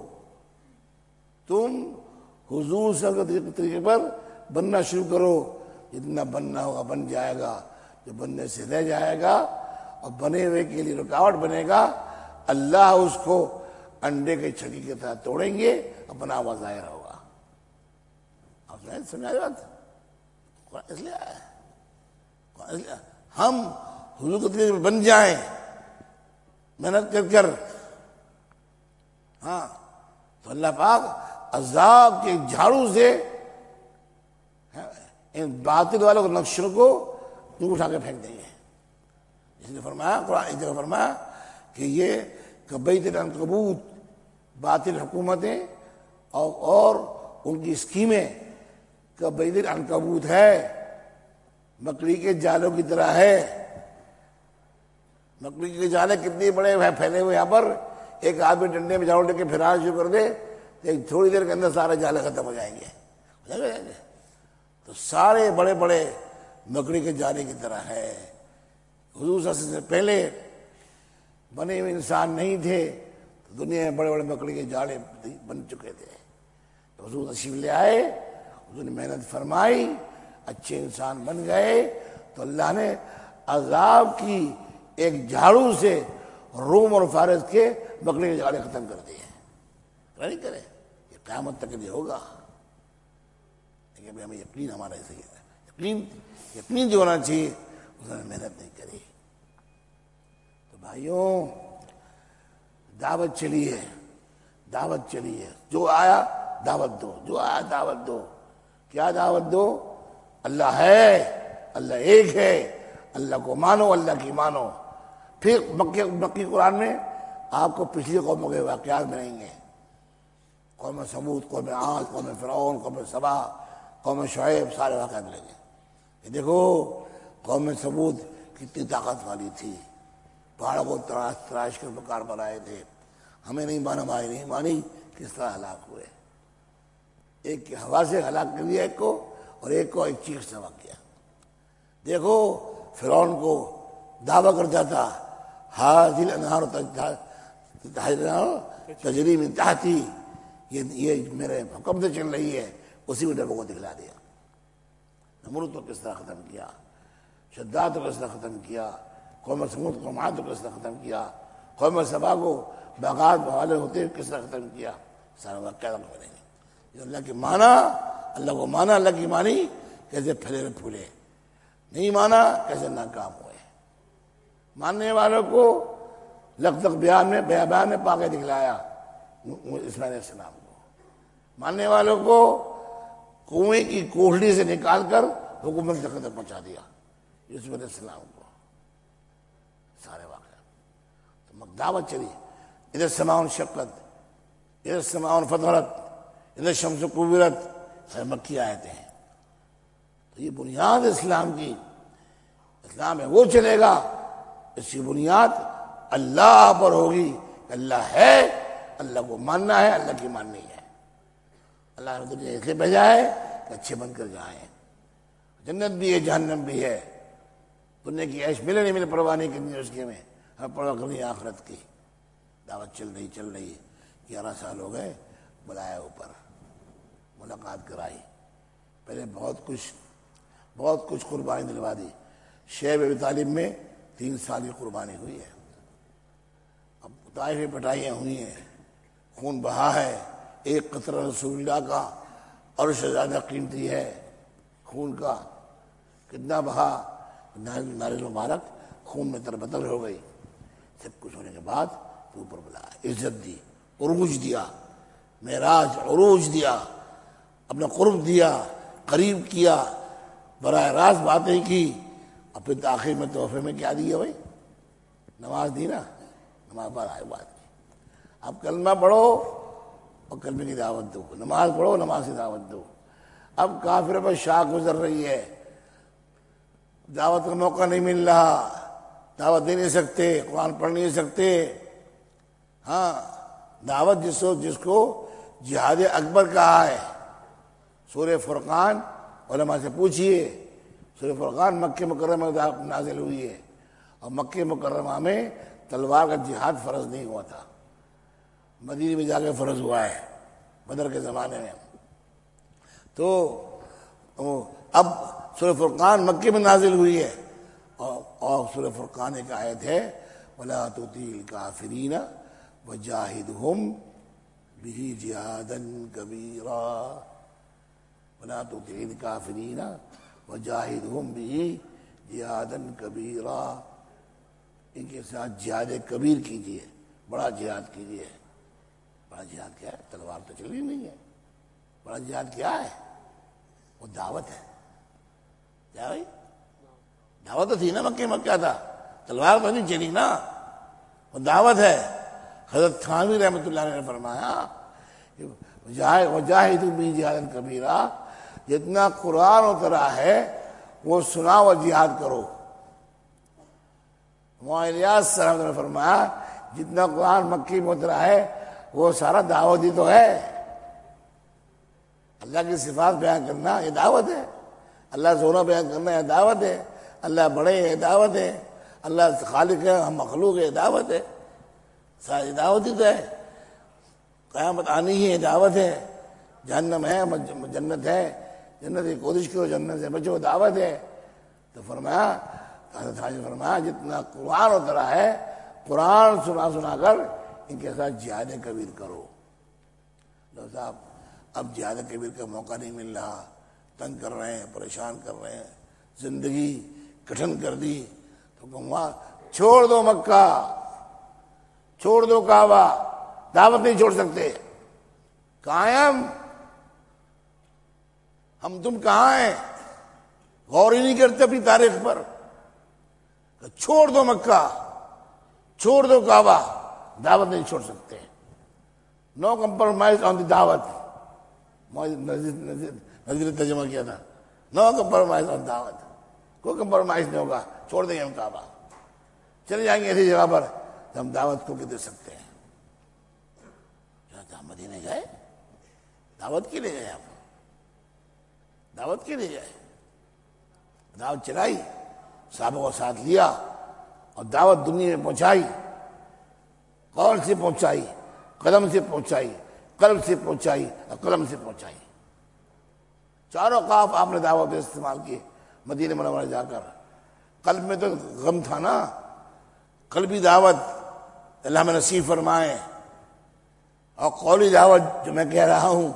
تم حضور صلی اللہ علیہ وسلم کے طریقے پر بننا شروع کرو، جتنا بننا ہوگا بن جائے گا، جو بننے سے رہ جائے گا اور بنے ہوئے کے لیے رکاوٹ بنے گا، اللہ اس کو انڈے کے چھکی کے طرح توڑیں گے، اپنا ہوا ظاہر ہوگا۔ آپ سمجھا بات؟ قرآن اس لیے آیا ہے، قرآن اس لیے ہم حضور کے طریقے پر بن جائیں محنت کر کر، ہاں تو اللہ پاک عذاب کے جھاڑو سے ان باطل والوں کو نقشوں کو یوں اٹھا کے پھینک دیں گے۔ اس نے فرمایا، قرآن ایک جگہ فرمایا کہ یہ کبیت العنکبوت، باطل حکومتیں اور, اور ان کی اسکیمیں کبیت العنکبوت ہے، مکڑی کے جالوں کی طرح ہے۔ مکڑی کے جالے کتنے بڑے ہوئے پھیلے ہوئے یہاں پر، ایک آدمی ڈنڈے میں جھاڑو لے کے پھرانا شروع کر دے تو ایک تھوڑی دیر کے اندر سارے جالے ختم ہو جائیں گے، ہو جائیں گے۔ تو سارے بڑے بڑے مکڑی کے جالے کی طرح ہے۔ حضور صلی اللہ علیہ وسلم سے پہلے بنے ہوئے انسان نہیں تھے تو دنیا میں بڑے بڑے مکڑی کے جالے بن چکے تھے۔ تو حضور تشریف لے آئے، حضور نے محنت فرمائی، اچھے انسان بن گئے، تو اللہ نے عذاب کی ایک جھاڑو سے روم اور فارس کے مکڑی کے جالے ختم کر دیے۔ نہیں کرے، یہ قیامت تک یہ ہوگا، لیکن ہمیں یقین ہمارا ایسے ہی ہے، یقین یقین جو ہونا چاہیے اس نے محنت نہیں کری۔ تو بھائیوں، دعوت چلی ہے، دعوت چلی ہے، جو آیا دعوت دو، جو آیا دعوت دو۔ کیا دعوت دو؟ اللہ ہے، اللہ ایک ہے، اللہ کو مانو، اللہ کی مانو۔ پھر مکی مکی قرآن میں آپ کو پچھلی قوموں کے واقعات ملیں گے، قوم سمود، قوم عاد، قوم فرعون، قوم سبا، قوم شعیب، سارے واقعات ملیں گے۔ یہ دیکھو قوم سمود کتنی طاقت والی تھی، پہاڑوں کو تراش تراش کر پکار بنائے تھے، ہمیں نہیں مانا، ہماری نہیں مانی، کس طرح ہلاک ہوئے۔ ایک کی ہوا سے ہلاک کر دیا ایک کو، اور ایک کو ایک چیخ سے ہلاک کیا۔ دیکھو فرعون کو دعویٰ کرتا تھا، ہاذی الانہار تجری من تحتی، یہ یہ میرے حکم سے چل رہی ہے، اسی میں ڈبوں کو دکھلا دیا۔ نمرود کو کس طرح ختم کیا، شداد کو کس طرح ختم کیا، قوم سمود قوم عاد کو کس طرح ختم کیا، قوم سبا کو باغات بوالے ہوتے ہوئے کس طرح ختم کیا، سارا واقعہ کریں گے۔ اللہ کی مانا، اللہ کو مانا، اللہ کی مانی، کیسے پھلے پھولے، نہیں مانا کیسے ناکام ہوئے۔ ماننے والوں کو لفظ بیان میں بیان میں پا کے دکھلایا اسماعیل علیہ السلام کو، ماننے والوں کو کنویں کی کوہڑی سے نکال کر حکومت تک پہنچا دیا یوسف علیہ السلام کو، سارے واقعات۔ تو دعوت چلی، ادھر السماء انشقت، ادھر السماء انفطرت، ادھر الشمس کورت، سارے مکی آیتیں ہیں۔ تو یہ بنیاد اسلام کی، اسلام میں وہ چلے گا اس کی بنیاد اللہ پر ہوگی، اللہ ہے، اللہ کو ماننا ہے، اللہ کی ماننی ہے۔ اللہ نے دنیا اس لیے بھیجا ہے کہ اچھے بن کر جائیں، جنت بھی ہے جہنم بھی ہے، دنیا کی عیش ملے نہیں ملے پرواہ نہیں کرنی اس کے میں، ہمیں پرواہ کرنی آخرت کی۔ دعوت چل رہی چل رہی گیارہ سال ہو گئے، بلایا اوپر، ملاقات کرائی، پہلے بہت کچھ بہت کچھ قربانی دلوا دی۔ شیب ابی طالب میں تین سال کی قربانی ہوئی ہے، اب طائف میں پٹائیاں ہوئی ہیں، خون بہا ہے، ایک قطرہ رسول اللہ کا اور اس سے زیادہ قیمتی ہے خون کا، کتنا بہا، ناریل مبارک خون میں تربتر ہو گئی۔ سب کچھ ہونے کے بعد تو اوپر بلایا، عزت دی، عروج دیا، معراج عروج دیا، اپنا قرب دیا، قریب کیا، براہ راست باتیں کی، اور پھر تاخیر میں تحفے میں کیا دیا بھائی؟ نماز دی نا، نماز پر آئے بات کی۔ اب کلمہ پڑھو اور کلمے کی دعوت دو، نماز پڑھو نماز کی دعوت دو۔ اب کافر پر شاخ گزر رہی ہے، دعوت کا موقع نہیں مل رہا، دعوت دے نہیں سکتے، قرآن پڑھ نہیں سکتے۔ ہاں دعوت جس کو جس کو جہاد اکبر کہا ہے. سورہ فرقان علماء سے پوچھئے، سورہ فرقان مکہ مکرمہ میں نازل ہوئی ہے، اور مکہ مکرمہ میں تلوار کا جہاد فرض نہیں ہوا تھا، مدینے میں جا کے فرض ہوا ہے بدر کے زمانے میں. تو اب سورہ فرقان مکے میں نازل ہوئی ہے، اور سورہ فرقان ایک آیت ہے وَلَا تُطِعِ الْكَافِرِينَ وَجَاهِدْهُمْ بِهِ جِهَادًا كَبِيرًا. وَلَا تُطِعِ الْكَافِرِينَ وَجَاهِدْهُمْ بِهِ جِهَادًا كَبِيرًا. ان کے ساتھ جہاد کبیر کیجیے، بڑا جہاد کیجیے. بڑا جہاد کیا ہے؟ تلوار تو چلی نہیں ہے. بڑا جہاد کیا ہے؟ وہ دعوت ہے. کیا بھائی؟ دعوت تو تھی نا، مکہ مکہ تھا، تلوار تو نہیں چلی نا، وہ دعوت ہے. حضرت تھانوی رحمۃ اللہ علیہ نے فرمایا وجاہدوا بہ جہادا کبیرا، جتنا قرآن اترا ہے وہ سنا و جہاد کرو. مولانا الیاس صاحب نے فرمایا جتنا قرآن مکی میں اترا ہے وہ سارا دعوت ہی تو ہے. اللہ کی صفات بیان کرنا یہ دعوت ہے، اللہ سونا بیان کرنا یہ دعوت ہے، اللہ بڑے یہ دعوت ہے، اللہ خالق ہے ہم مخلوق ہے دعوت ہے. ساری دعوت ہی تو ہے. قیامت آنی ہی ہے دعوت ہے. جہنم ہے جنت ہے، جنت کی کوشش کرو، جنت سے بچو دعوت ہے. تو فرمایا حضرت حاجی فرمایا جتنا قرآن اترا ہے قرآن سنا سنا کر ان کے ساتھ جہاد کبیر کرو. لو صاحب اب جہاد کبیر کا موقع نہیں مل رہا، تنگ کر رہے ہیں، پریشان کر رہے ہیں، زندگی کٹھن کر دی. تو کہوں چھوڑ دو مکہ، چھوڑ دو کعبہ، دعوت نہیں چھوڑ سکتے. قائم ہم تم کہاں ہیں؟ غور ہی نہیں کرتے اپنی تاریخ پر. چھوڑ دو مکہ، چھوڑ دو کعبہ، دعوت نہیں چھوڑ سکتے. نو کمپرومائز آن دی دعوت. نظیر ترجمہ کیا تھا، نو کمپرومائز آن دعوت. کوئی کمپرومائز نہیں ہوگا، چھوڑ دیں گے ہم کعبہ، چلے جائیں گے ایسی جگہ پر ہم دعوت کو کے دے سکتے ہیں. مدینے گئے دعوت کے لیے گئے، ہم دعوت کے لیے گئے، دعوت چلائی، صحابہ کو ساتھ لیا اور دعوت دنیا میں پہنچائی. قول سے پہنچائی، قلم سے پہنچائی، قلب سے پہنچائی اور قلم سے پہنچائی. چاروں قاف آپ نے دعوت پہ استعمال کیے مدینہ منورہ جا کر. قلب میں تو غم تھا نا، قلبی دعوت اللہ میں نصیب فرمائے، اور قولی دعوت جو میں کہہ رہا ہوں،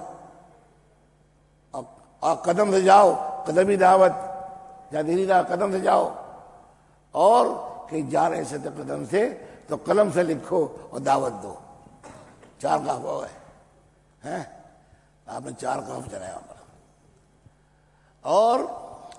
اور قدم سے جاؤ قدمی دعوت، یا دینی دعوت قدم سے جاؤ، اور کہیں جا رہے سے تو قدم سے تو قلم سے لکھو اور دعوت دو. چار قاف ہو گئے، آپ نے چار قاف چلائے وہاں پر. اور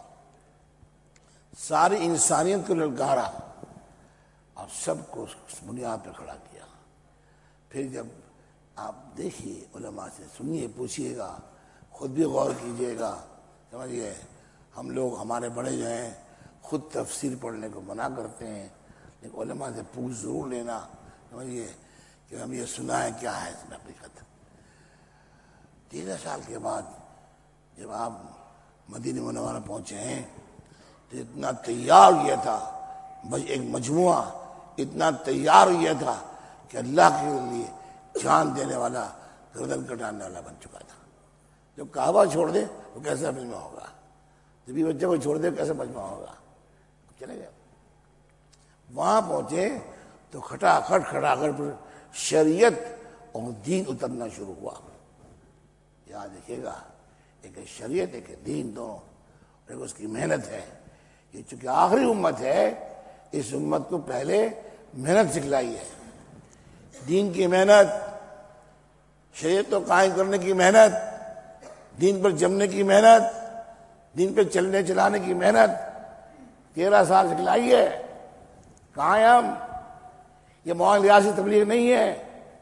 ساری انسانیت کو للکارا اور سب کو اس بنیاد پہ کھڑا کیا. پھر جب آپ دیکھیے علماء سے سنیے، پوچھیے گا، خود بھی غور کیجیے گا. سمجھیے ہم لوگ ہمارے بڑے جو ہیں خود تفسیر پڑھنے کو منع کرتے ہیں، لیکن علماء سے پوچھ ضرور لینا. سمجھیے کہ ہم یہ سنا ہے کیا ہے اس میں حقیقت. تیرہ سال کے بعد جب آپ مدینہ منورہ پہنچے ہیں تو اتنا تیار ہوا تھا، ایک مجموعہ اتنا تیار ہوا تھا کہ اللہ کے لیے جان دینے والا، گردن کٹانے والا بن چکا تھا. جب کعبہ چھوڑ دے تو کیسا مجمع ہوگا، جب بھی بچے کو چھوڑ دے کیسا مجمع ہوگا. چلے گئے وہاں پہنچے تو کھٹا کھٹ کھٹا کر شریعت اور دین اترنا شروع ہوا. یاد رکھیے گا، ایک شریعت ایک دین دونوں، ایک اس کی محنت ہے. یہ چونکہ آخری امت ہے، اس امت کو پہلے محنت سکھلائی ہے. دین کی محنت، شریعت کو قائم کرنے کی محنت، دین پر جمنے کی محنت، دین پہ چلنے چلانے کی محنت تیرہ سال سکھلائی ہے. قائم یہ مولانا الیاس کی تبلیغ نہیں ہے،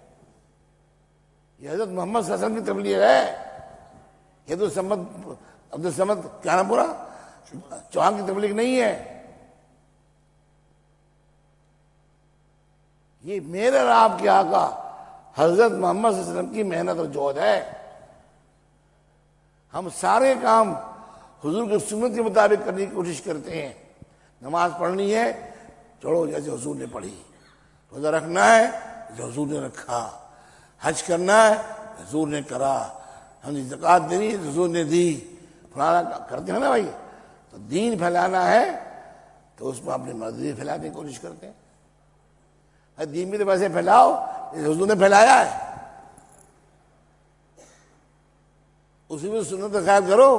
یہ حضرت محمد صلی اللہ علیہ وسلم کی تبلیغ ہے. یہ تو سمد عبد الصمد کیا نام پورا چوہان کی تبلیغ نہیں ہے. یہ میرے اور آپ کے آقا حضرت محمد صلی اللہ علیہ وسلم کی محنت اور جہد ہے. ہم سارے کام حضور کی سنت کے مطابق کرنے کی کوشش کرتے ہیں. نماز پڑھنی ہے چھوڑو جیسے حضور نے پڑھی، روزہ رکھنا ہے جیسے حضور نے رکھا، حج کرنا ہے حضور نے کرا، ہم نے زکوٰۃ دینی ہے حضور نے دی، فلانا کرتے ہیں نا بھائی. تو دین پھیلانا ہے تو اس میں اپنی مرضی پھیلانے کی کوشش کرتے ہیں. دین بھی تو ویسے پھیلاؤ جیسے حضور نے پھیلایا ہے، اسی میں سنت خیر کرو.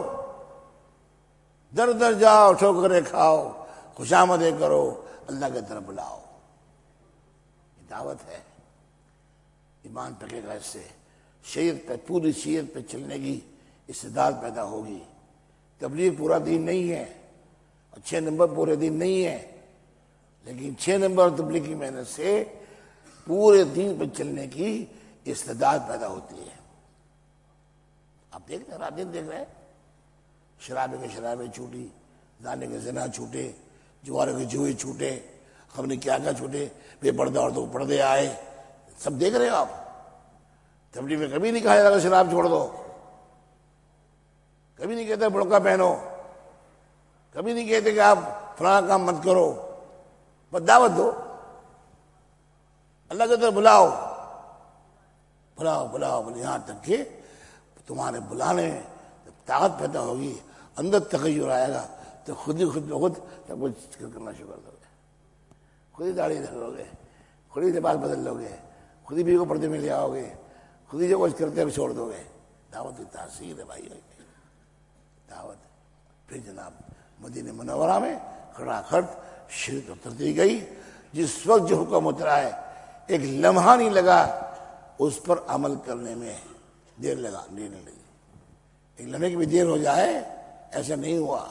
در در جاؤ ٹھوکریں کھاؤ، خوشامدیں کرو، اللہ کی طرف بلاؤ. یہ دعوت ہے. ایمان پکے گا اس سے، شریعت پہ پوری شریعت پہ چلنے کی استعداد پیدا ہوگی. تبلیغ پورا دین نہیں ہے اور چھ نمبر پورے دین نہیں ہے، لیکن چھ نمبر تبلیغ کی محنت سے پورے دین پہ چلنے کی استعداد پیدا ہوتی ہے. آپ دیکھ رہے ہیں، رات دن دیکھ رہے ہیں، شرابے کے شرابے چھوٹی، زانے کے زنا چھوٹے، جوارے کے جوئے چھوٹے، ہم نے کیا کیا چھوٹے، بے پردہ عورتوں کو پردے آئے، سب دیکھ رہے ہو آپ. تبلیغ میں کبھی نہیں کہا جاتا کہ شراب چھوڑ دو، کبھی نہیں کہتے برقع پہنو، کبھی نہیں کہتے کہ آپ فلانا کام مت کرو. بس دعوت دو، اللہ کی طرف بلاؤ بلاؤ بلاؤ بلاؤ، یہاں تک کہ تمہارے بلانے میں طاقت پیدا ہوگی، اندر تغیر آئے گا تو خود ہی خود بخود سب کچھ کرنا شروع کر دو گے. خود ہی داڑھی رکھ لو گے، خود ہی لباس بدل لو گے، خود ہی بیوی کو پردے میں لے آؤ گے، خود ہی جو کچھ کرتے ہوئے چھوڑ دو گے. دعوت کی تاثیر ہے بھائی، دعوت. پھر جناب مدینہ منورہ میں کھڑا کھڑ شرک اترتی گئی. جس وقت جو حکم اترا ہے ایک لمحہ نہیں لگا اس پر عمل کرنے میں، دیر لگا دیر نہیں لگی. ایک لمحے کی بھی دیر ہو جائے ایسا نہیں ہوا.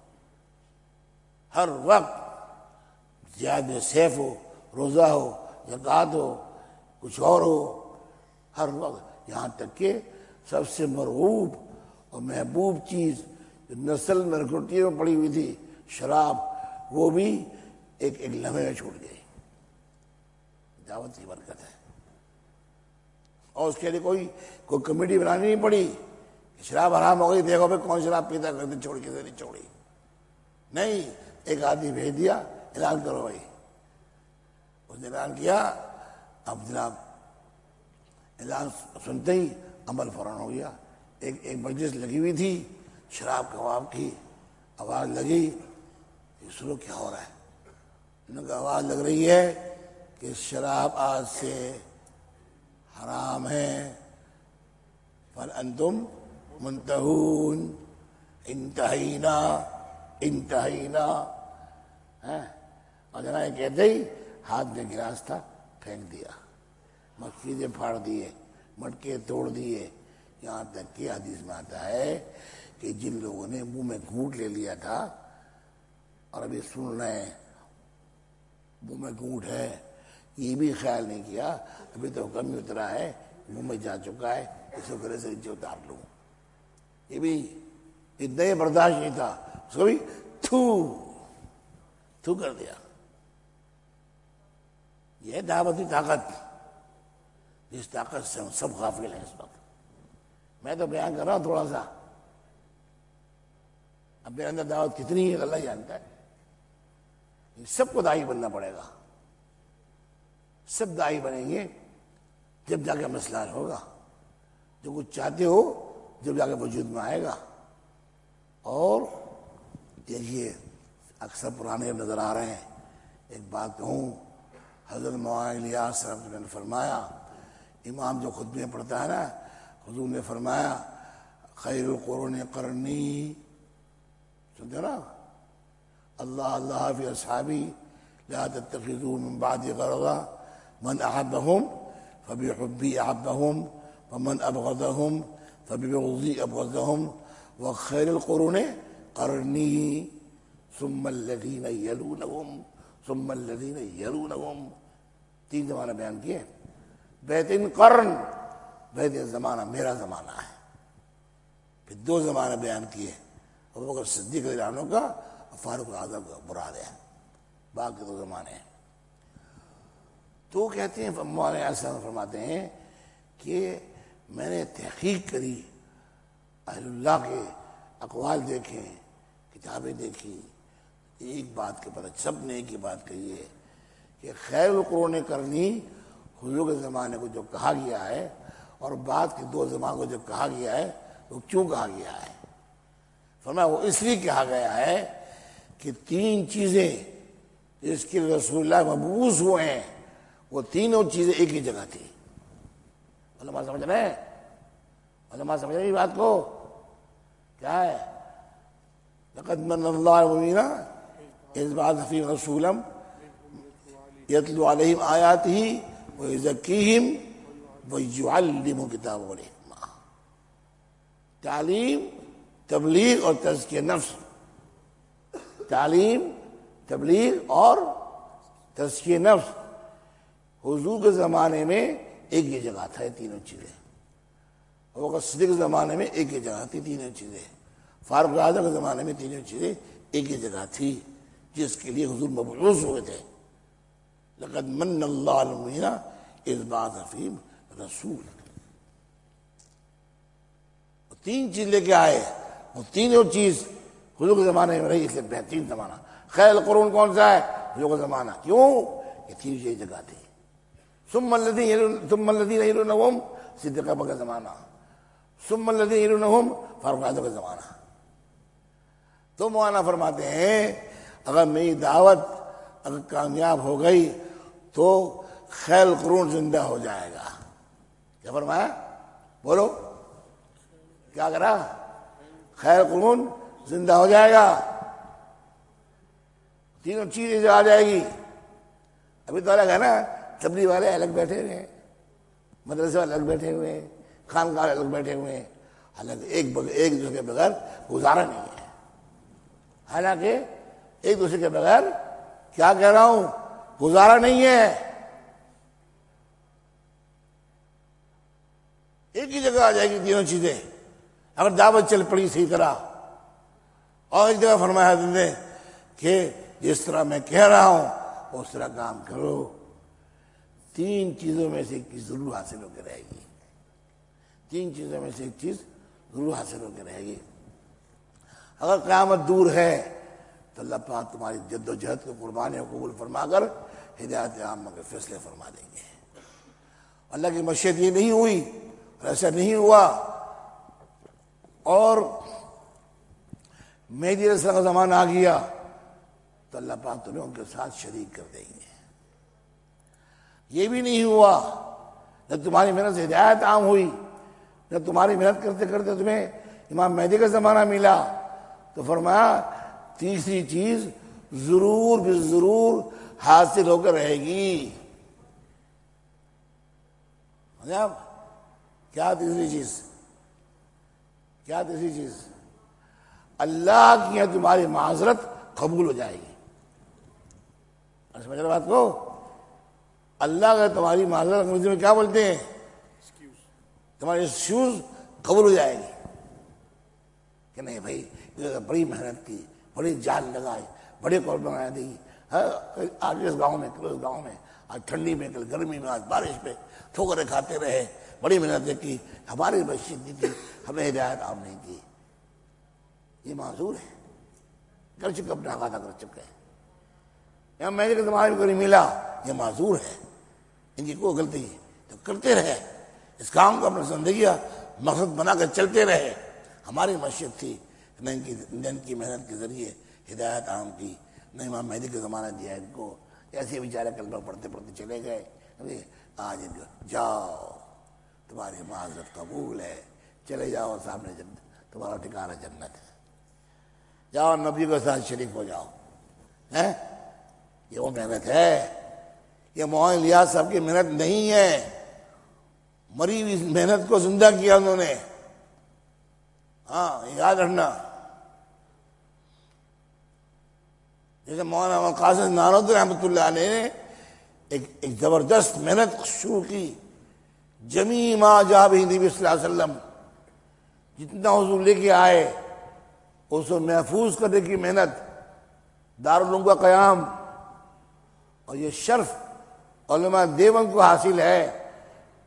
ہر وقت جہاد سیف ہو، روزہ ہو، زکوٰۃ ہو، کچھ اور ہو، ہر وقت. یہاں تک کہ سب سے مرغوب اور محبوب چیز جو نسل میں رکھوٹیوں میں پڑی ہوئی تھی، شراب، وہ بھی ایک ایک لمحے میں چھوٹ گئی. دعوت کی برکت ہے. اور اس کے لیے کوئی کوئی کمیٹی بنانی نہیں پڑی کہ شراب حرام ہو گئی، دیکھو بھائی کون شراب پیتا کرتے، چھوڑ کے نہیں چھوڑی. نہیں، ایک آدمی بھیج دیا، اعلان کرو بھائی. اس نے اعلان کیا، اب جناب اعلان سنتے ہی عمل فوراً ہو گیا. ایک ایک مجلس لگی ہوئی تھی شراب کباب کی، آواز لگی سنو کیا ہو رہا ہے. انہوں نے آواز لگ رہی ہے کہ شراب آج سے حرام ہے، فَأَنْتُمْ مُنْتَهُونَ. انتہینا انتہینا. اور جناب یہ کہتے ہی ہاتھ میں گلاس تھا پھینک دیا، مکھیزیں پھاڑ دیے، مٹکے توڑ دیے. یہاں تک کہ حدیث میں آتا ہے کہ جن لوگوں نے منہ میں گھونٹ لے لیا تھا اور ابھی سن رہے ہیں منہ میں گھونٹ ہے، یہ بھی خیال نہیں کیا ابھی تو حکم ہی اترا ہے، منہ میں جا چکا ہے، اس کو گلے سے نیچے اتار لوں. یہ بھی اتنا ہی برداشت نہیں تھا، اس کو بھی تھو تھو کر دیا. یہ دعوتی طاقت، جس طاقت سے ہم سب غافل ہیں اس وقت. میں تو بیان کر رہا ہوں تھوڑا سا، اب میرے اندر دعوت کتنی ہے اللہ جانتا ہے. سب کو داعی بننا پڑے گا، سب داعی بنیں گے جب جا کے مسئلہ ہوگا. جو کچھ چاہتے ہو جب جا کے وجود میں آئے گا. اور دیکھیے اکثر پرانے نظر آ رہے ہیں. ایک بات کہوں، حضرت مولانا الیاس صاحب نے فرمایا، امام جو خطبے پڑھتا ہے نا، حضور نے فرمایا خیر القرون قرنی. سنتے نا، اللہ اللہ فی اصحابی لا تتخذوا من بعد غرضا من احبهم فبحبی احبهم ومن ابغضهم فببغضی ابغضهم وخیر القرون قرنی ثم الذین یلونهم ثم الذین یلونهم. تین زمانہ بیان کیے. بہترین قرن، بہترین زمانہ میرا زمانہ ہے. پھر دو زمانہ بیان کیے، ابوبکر صدیق رضی اللہ عنہ کا اور فاروق اعظم کا مراد ہے. باقی دو زمانے ہیں. تو کہتے ہیں مولانا احسان فرماتے ہیں کہ میں نے تحقیق کری، اہل اللہ کے اقوال دیکھے، کتابیں دیکھی، ایک بات کے پتہ سب نے ایک ہی بات کہی ہے کہ خیر القرون قرنی حضور کے زمانے کو جو کہا گیا ہے اور بعد کے دو زمانے کو جو کہا گیا ہے وہ کیوں کہا گیا ہے؟ فرمایا وہ اس لیے کہا گیا ہے کہ تین چیزیں جس کے رسول اللہ مبعوث ہوئے ہیں وہ تینوں چیزیں ایک ہی جگہ تھی۔ علماء سمجھ رہے ہیں؟ علماء سمجھ رہے ہیں بات کو؟ کیا ہے؟ لقد من اللہ المؤمنین اذ بعث فیہم رسولا یتلو علیہم آیاتہ ویزکیہم ویعلمہم الکتاب والحکمہ۔ تعلیم، تبلیغ اور تزکیہ نفس، تعلیم، تبلیغ اور تزکیہ نفس حضور کے زمانے میں ایک ہی جگہ تھا یہ تینوں چیزیں۔ ابو صدیق کے زمانے میں ایک ہی جگہ تھی تینوں چیزیں، فاروق اعظم کے زمانے میں تینوں چیزیں ایک ہی جگہ تھی جس کے لیے حضور مبعوث ہوئے تھے۔ لقد من اللہ علی المؤمنین اذ بعث فیہم رسول، تین چیز لے کے آئے، وہ تینوں چیز حضور کے زمانے میں رہی، اس لیے بہترین زمانہ۔ خیر القرون کون سا ہے؟ حضور کا زمانہ۔ کیوں؟ یہ تین یہ جگہ تھی۔ ثم الذین ثم الذین یلونہم صدیق اکبر کا زمانہ، ثم الذین یلونہم فاروق اعظم کا زمانہ۔ تو مولانا فرماتے ہیں اگر میری دعوت اگر کامیاب ہو گئی تو خیر القرون زندہ ہو جائے گا۔ کیا فرمایا؟ بولو کیا کرا؟ خیر القرون زندہ ہو جائے گا، تینوں چیزیں جو آ جائے گی۔ ابھی تو الگ ہے نا، تبلیغ والے الگ بیٹھے ہوئے ہیں، مدرسے والے الگ بیٹھے ہوئے ہیں، خانقاہ الگ بیٹھے ہوئے ہیں، حالانکہ ایک بغیر ایک دوسرے کے بغیر گزارا نہیں ہے۔ حالانکہ ایک دوسرے کے بغیر کیا کہہ رہا ہوں، گزارا نہیں ہے۔ ایک ہی جگہ آ جائے گی تینوں چیزیں اگر دعوت چل پڑی صحیح طرح۔ اور ایک جگہ فرمایا حضرت نے کہ جس طرح میں کہہ رہا ہوں اس طرح کام کرو۔ تین چیزوں میں سے ایک چیز ضرور حاصل ہو کے رہے گی، تین چیزوں میں سے ایک چیز ضرور حاصل ہو کے رہے گی۔ اگر قیامت دور ہے تو اللہ پاک تمہاری جد و جہد کو قربانیوں قبول فرما کر ہدایت عامہ کے فیصلے فرما دیں گے۔ اللہ کی مشیت یہ نہیں ہوئی اور ایسا نہیں ہوا اور مہدی علیہ السلام کا زمانہ آ گیا تو اللہ پاک تمہیں ان کے ساتھ شریک کر دیں گے۔ یہ بھی نہیں ہوا، نہ تمہاری محنت سے ہدایت عام ہوئی، نہ تمہاری محنت کرتے کرتے تمہیں امام مہدی کا زمانہ ملا، تو فرمایا تیسری چیز ضرور بھی ضرور حاصل ہو کر رہے گی۔ کیا تیسری چیز؟ کیا تیسری چیز؟ اللہ کی یہاں تمہاری معذرت قبول ہو جائے گی۔ سمجھ رہے بات کو؟ اللہ کا تمہاری معذرت انگریزی میں کیا بولتے ہیں؟ تمہاری ایکسکیوز قبول ہو جائے گی کہ نہیں بھائی بڑی محنت کی، بڑی جان لگائی، بڑے قربانیاں دی، آج اس گاؤں میں کل اس گاؤں میں، آج ٹھنڈی میں کل گرمی میں، آج بارش میں ٹھوکریں کھاتے رہے، بڑی محنت کی، ہماری مسجد نہیں تھی، ہمیں ہدایت عام نہیں کی۔ یہ معذور ہے، کر چکے اپنا وعدہ کر چکے ہیں۔ یہاں میرے کے زمانے میں کوئی ملا، یہ معذور ہے، ان کی کوئی غلطی ہے تو کرتے رہے، اس کام کو اپنی زندگی کا مقصد بنا کر چلتے رہے۔ ہماری مسجد تھی، نہ ان کی ان کی محنت کے ذریعے ہدایت عام کی، نہ امام مہدی کے زمانہ دیا ان کو، ایسے بیچارے کلمہ پڑھتے پڑھتے چلے گئے۔ آج ان کو جاؤ تمہاری معذرت قبول ہے، چلے جاؤ سامنے جنت، تمہارا ٹھکانہ جنت ہے، جاؤ نبی کے ساتھ شریک ہو جاؤ۔ ہے یہ وہ محنت ہے، یہ مولانا الیاس صاحب کی محنت نہیں ہے، مری ہوئی محنت کو زندہ کیا انہوں نے۔ ہاں یاد رکھنا، جیسے مولانا قاسم نانوتوی رحمۃ اللہ علیہ نے ایک ایک زبردست محنت شروع کی، جمیع ما جاء بہ نبی صلی اللہ علیہ وسلم، جتنا حضور لے کے آئے اس کو محفوظ کرنے کی محنت، دارالعلوم کا قیام، اور یہ شرف علماء دیوبند کو حاصل ہے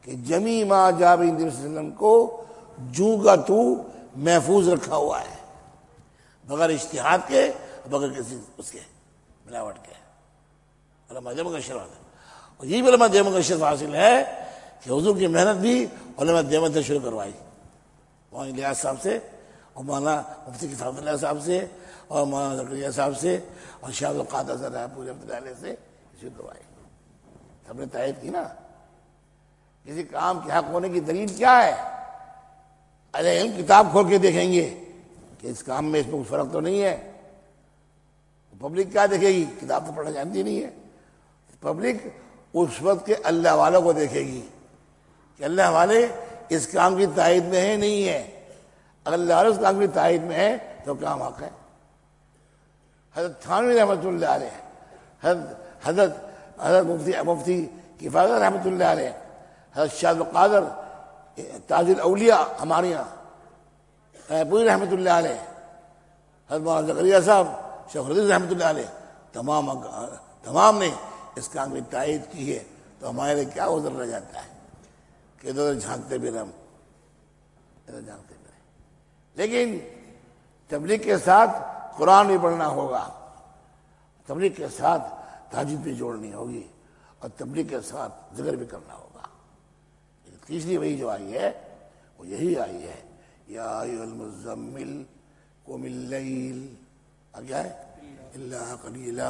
کہ جمی ما جاب صلی اللہ علیہ وسلم کو جو کا تو محفوظ رکھا ہوا ہے، بغیر اشتہاد کے، بغیر کسی اس کے ملاوٹ کے۔ علماء جمع کا شرف ہے، اور یہ بھی علماء جمع کا شرف حاصل ہے کہ حضور کی محنت بھی علماء جمع سے شروع کروائی، مولانا الیاس صاحب سے، اور مولانا مفتی کتاب اللہ صاحب سے، اور مولانا زکریا صاحب سے، اور شاہ عبد القادر صاحب رائے پوری رحمۃ اللہ علیہ سے شروع کروائی۔ سب نے تائید کی نا۔ کسی کام کے حق ہونے کی دلیل کیا ہے؟ اہل علم کتاب کھول کے دیکھیں گے کہ اس کام میں اس میں کوئی فرق تو نہیں ہے۔ پبلک کیا دیکھے گی؟ کتاب تو پڑھنا جانتی نہیں ہے۔ پبلک اس وقت کے اللہ والوں کو دیکھے گی کہ اللہ والے اس کام کی تائید میں ہے نہیں ہے۔ اگر اللہ والے اس کام کی تائید میں ہے تو کام حق ہے۔ حضرت تھانوی رحمۃ اللہ علیہ، حضرت حضرت حضرت مفتی مفتی کفایت رحمۃ اللہ علیہ، حضرت شاہ عبد القادر تاج الاولیاء ہمارے یہاں پوری رحمۃ اللہ علیہ، حضرت مولانا زکریا صاحب، شیخ رضی رحمۃ اللہ علیہ، تمام تمام نے اس کام کی تائید کی ہے، تو ہمارے لیے کیا ادھر رہ جاتا ہے کہ ادھر جھانکتے بھی رہے، ادھر جھانکتے بھی رہے۔ لیکن تبلیغ کے ساتھ قرآن بھی پڑھنا ہوگا، تبلیغ کے ساتھ تہجد بھی جوڑنی ہوگی، اور تبلیغ کے ساتھ ذکر بھی کرنا ہوگا۔ تیسری وہی جو آئی ہے وہ یہی آئی ہے، یا ایھا المزمل قم اللیل، کیا ہے؟ الا قلیلا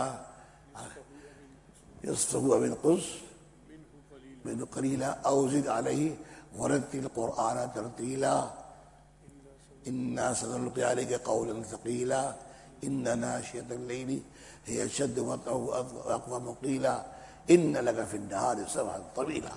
نصفہ او انقص منہ قلیلا او زد علیہ ورتل القرآن ترتیلا انا سنلقی علیک قولا ثقیلا ان ناشئۃ اللیل ہی اشد وطئا واقوم قیلا ان لک فی النہار سبحا طویلا۔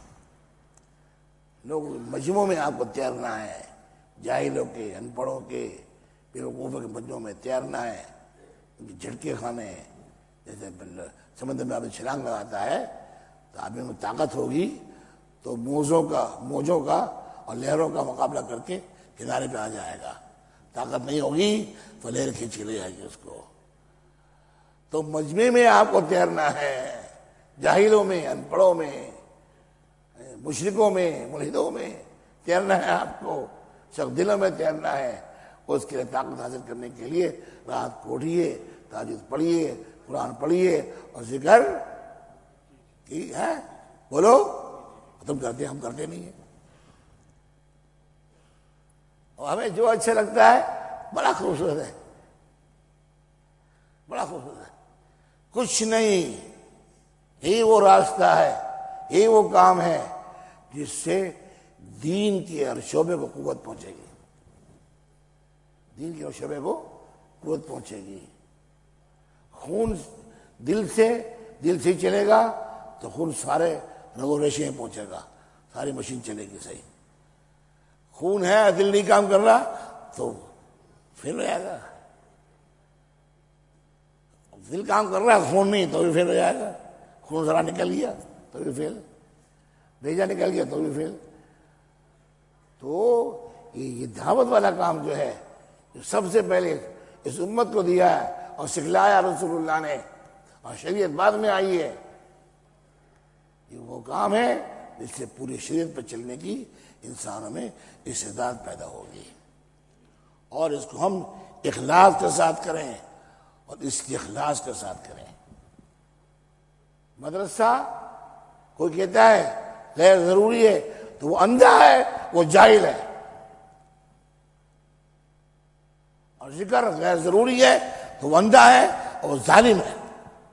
لوگ مجموعوں میں آپ کو تیرنا ہے، جاہلوں کے، ان پڑھوں کے، بیوقوفوں کے مجموعوں میں تیرنا ہے، ان کی جھٹکے کھانے ہیں۔ جیسے سمندر میں آدمی چھلانگ لگاتا ہے تو آدمی میں طاقت ہوگی تو موجوں کا موجوں کا اور لہروں کا مقابلہ کر کے کنارے پہ آ جائے گا، طاقت نہیں ہوگی تو لہر کھینچ کے لے جائے گی اس کو۔ تو مجمع میں آپ کو تیرنا ہے، جاہلوں میں، ان پڑھوں میں، مشرکوں میں، ملحدوں میں تیرنا ہے آپ کو، سخت دلوں میں تیرنا ہے۔ اس کے لیے طاقت حاصل کرنے کے لیے رات کو اٹھیے، تہجد پڑھیے، قرآن پڑھیے اور ذکر کی ہے، بولو تم کرتے، ہم کرتے نہیں ہیں۔ اور ہمیں جو اچھا لگتا ہے بڑا خوبصورت ہے، بڑا خوبصورت ہے، کچھ نہیں، یہی وہ راستہ ہے، یہی وہ کام ہے جس سے دین کے ہر شعبے کو قوت پہنچے گی، دین کے ہر شعبے کو قوت پہنچے گی۔ خون دل سے دل سے چلے گا تو خون سارے رگو ریشے میں پہنچے گا، ساری مشین چلے گی صحیح۔ خون ہے، دل نہیں کام کر رہا تو فیل ہو جائے گا، دل کام کر رہا ہے خون نہیں تو بھی فیل ہو جائے گا، خون ذرا نکل گیا تو بھی فیل، بھیجا نکل گیا تو بھی فیل۔ تو یہ دعوت والا کام جو ہے، جو سب سے پہلے اس امت کو دیا ہے اور سکھلایا رسول اللہ نے، اور شریعت بعد میں آئی ہے، یہ وہ کام ہے جس سے پوری شریعت پہ چلنے کی انسانوں میں استعداد پیدا ہوگی، اور اس کو ہم اخلاص کے ساتھ کریں اور استخلاص کے ساتھ کریں۔ مدرسہ کوئی کہتا ہے غیر ضروری ہے تو وہ اندھا ہے، وہ جاہل ہے، اور ذکر غیر ضروری ہے تو وہ اندھا ہے اور وہ ظالم ہے۔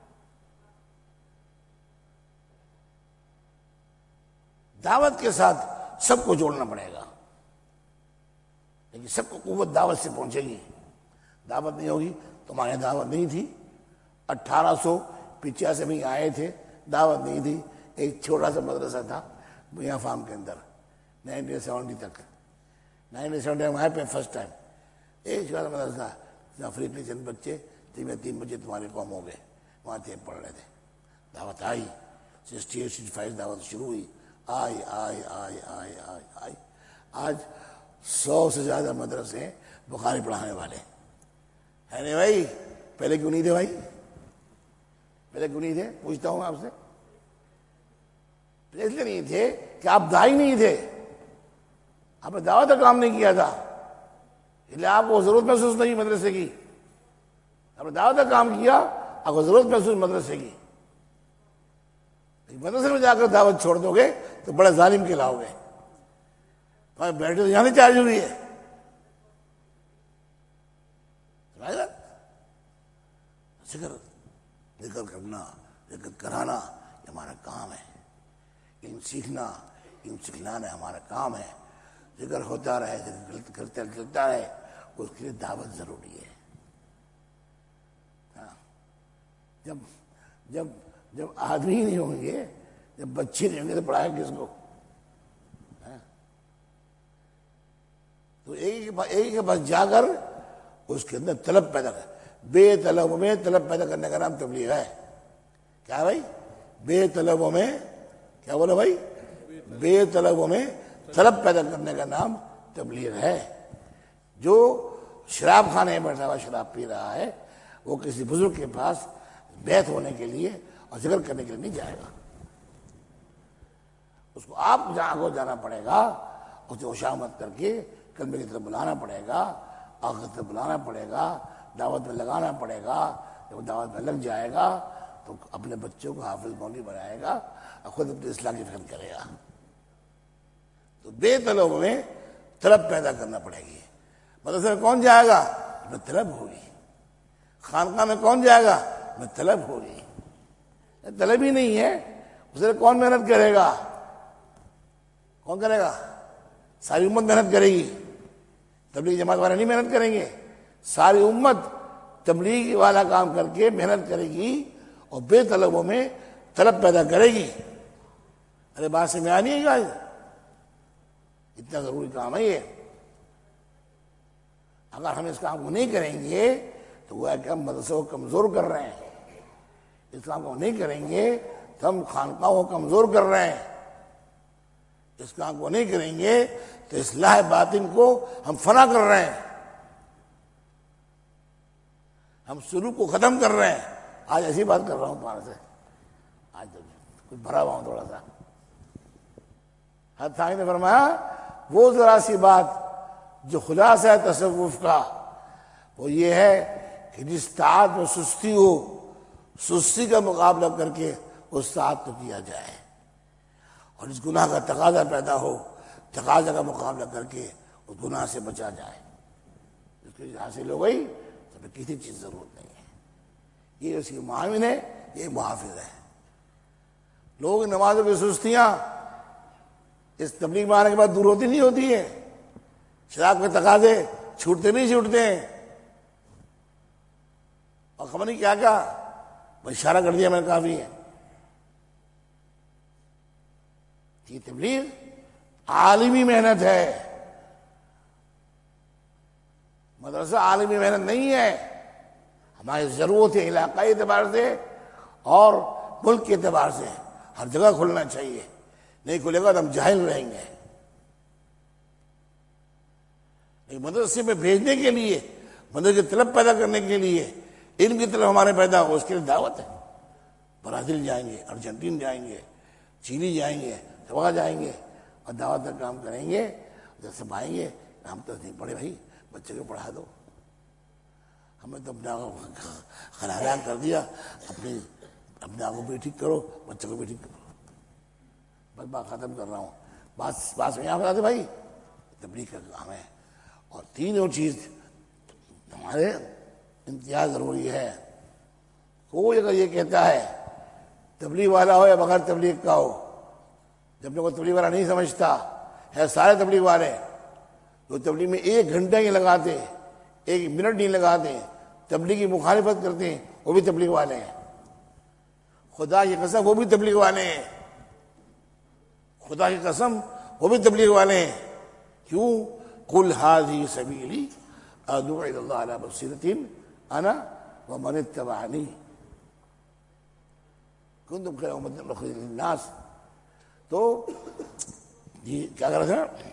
دعوت کے ساتھ سب کو جوڑنا پڑے گا، لیکن سب کو قوت دعوت سے پہنچے گی۔ دعوت نہیں ہوگی، تمہارے دعوت نہیں تھی، اٹھارہ سو پچاسی میں آئے تھے، دعوت نہیں تھی، ایک چھوٹا سا مدرسہ تھا میاں فارم کے اندر، نائنٹین سیونٹی تک، نائنٹین سیونٹی میں آئے پہ فرسٹ ٹائم، ایک چھوٹا سا مدرسہ، افریقی چند بچے، تین تین بچے تمہارے قوم ہو گئے، وہاں تھے پڑھ رہے تھے۔ دعوت آئی، سکسٹی ایٹ سکسٹی فائیو دعوت شروع ہوئی، آئی آئی آئی آئی آئی آئی آج سو سے زیادہ مدرسے ہیں بخاری پڑھانے والے، ہے نہیں بھائی؟ پہلے کیوں نہیں تھے بھائی؟ پہلے کیوں نہیں تھے؟ پوچھتا ہوں آپ سے، اس لیے نہیں تھے کہ آپ دائی نہیں تھے، آپ نے دعوت کا کام نہیں کیا تھا، اس لیے آپ کو ضرورت محسوس نہیں مدرسے کی. آپ نے دعوت کا کام کیا، آپ کو ضرورت محسوس مدرسے کی. مدرسے میں جا کر دعوت چھوڑ دو گے تو بڑے ظالم کہلاؤ گے. بیٹھے تو یہاں نہیں چارج ہوئی ہے. ذکر ذکر کرنا، ذکر کرانا یہ ہمارا کام ہے. علم سیکھنا، علم سکھلانا ہمارا کام ہے. ذکر ہوتا رہے، ذکر کرتے چلتا رہے، اس کے لیے دعوت ضروری ہے. ہاں. جب جب جب آدمی نہیں ہوں گے، جب بچے نہیں ہوں گے تو پڑھائے کس کو؟ تو ایک ایک کے پاس جا کر اس کے اندر طلب پیدا کر، بے طلبوں میں طلب پیدا کرنے کا نام تبلیغ ہے. کیا بھائی؟ بے طلبوں میں کیا بولو بھائی؟ بے طلبوں میں طلب پیدا کرنے کا نام تبلیغ ہے. جو شراب خانے میں بیٹھا ہوا شراب پی رہا ہے وہ کسی بزرگ کے پاس بیعت ہونے کے لیے اور ذکر کرنے کے لیے نہیں جائے گا. اس کو آپ جہاں کو جانا پڑے گا، اسے خوشامد کر کے کلمے کی طرف بلانا پڑے گا، آخر کی طرف بلانا پڑے گا، دعوت میں لگانا پڑے گا. جب دعوت میں لگ جائے گا تو اپنے بچوں کو حافظ مولوی بنائے گا اور خود اپنے اصلاح کی فکر کرے گا. تو بے طلبوں میں طلب پیدا کرنا پڑے گی. مدرسے میں کون جائے گا؟ میں طلب ہوگی. خانقاہ میں کون جائے گا؟ میں طلب ہوگی. طلب ہی نہیں ہے اسے کون محنت کرے گا؟ کون کرے گا؟ ساری امت محنت کرے گی. تبلیغ جماعت والے نہیں محنت کریں گے. ساری امت تبلیغ والا کام کر کے محنت کرے گی اور بے طلبوں میں طلب پیدا کرے گی. ارے بات سے میں آ نہیں گا، اتنا ضروری کام ہے یہ. اگر ہم اس کام کو نہیں کریں گے تو وہ ہے کہ ہم مدرسے کو کمزور کر رہے ہیں. اس کام کو نہیں کریں گے تو ہم خانقاہوں کو کمزور کر رہے ہیں. اس کام کو نہیں کریں گے تو اصلاح باطن کو ہم فنا کر رہے ہیں، ہم سلوک کو ختم کر رہے ہیں. آج ایسی بات کر رہا ہوں تمہارے سے، آج تو کچھ بھرا ہوا ہوں تھوڑا سا. حضرت ثانی نے فرمایا وہ ذرا سی بات جو خلاصہ ہے تصوف کا وہ یہ ہے کہ جس طاعت میں سستی ہو، سستی کا مقابلہ کر کے اس طاعت کو کیا جائے، اور اس گناہ کا تقاضا پیدا ہو، تقاضا کا مقابلہ کر کے اس گناہ سے بچا جائے. اس کی حاصل ہو گئی تو پھر کسی چیز ضرورت نہیں ہے. یہ اس کی معاون ہے، یہ محافظ ہے. لوگ نمازوں کی سستیاں اس تبلیغ میں آنے کے بعد دور ہوتی نہیں ہوتی ہے. شراب کے تقاضے چھوٹتے نہیں چھوٹتے ہیں. اور خبر نہیں کیا کیا اشارہ کر دیا میں نے کافی ہے. یہ تبلیغ عالمی محنت ہے، مدرسہ عالمی محنت نہیں ہے. ہماری ضرورت ہے علاقائی اعتبار سے اور ملک کے اعتبار سے ہر جگہ کھلنا چاہیے. نہیں کھلے گا تو ہم جاہل رہیں گے. ایک مدرسے میں بھیجنے کے لیے، مدرسے کی طلب پیدا کرنے کے لیے، علم کی طلب ہمارے پیدا ہو، اس کے لیے دعوت ہے. برازیل جائیں گے، ارجنٹین جائیں گے، چیلی جائیں گے، وہاں جائیں گے اور دعوت کا کام کریں گے. جب سب آئیں گے ہم تو نہیں پڑھے بھائی، بچے کو پڑھا دو. ہمیں تو اپنے خلایا کر دیا، اپنی اپنے آپ کو بھی ٹھیک کرو، بچے کو بھی ٹھیک کرو. بس بات ختم کر رہا ہوں. بات بات میں یہاں بتا دے بھائی تبلیغ کا کام ہے. اور تینوں چیز ہمارے امتیاز ضروری ہے. کوئی اگر یہ کہتا ہے تبلیغ والا ہو یا بغیر تبلیغ کا ہو، جب لوگ تبلیغ والا نہیں سمجھتا ہے، سارے تبلیغ والے جو تبلیغ میں ایک گھنٹہ نہیں لگاتے، ایک منٹ نہیں لگاتے، تبلیغ کی مخالفت کرتے ہیں، وہ بھی تبلیغ والے ہیں. خدا کی قسم وہ بھی تبلیغ والے ہیں. خدا کی قسم وہ بھی تبلیغ والے ہیں. کیوں؟ قل ھذہ سبیلی ادعو الی اللہ علی بصیرۃ انا ومن اتبعنی کنتم خیر امۃ اخرجت للناس. تو یہ کیا کر رہے تھے؟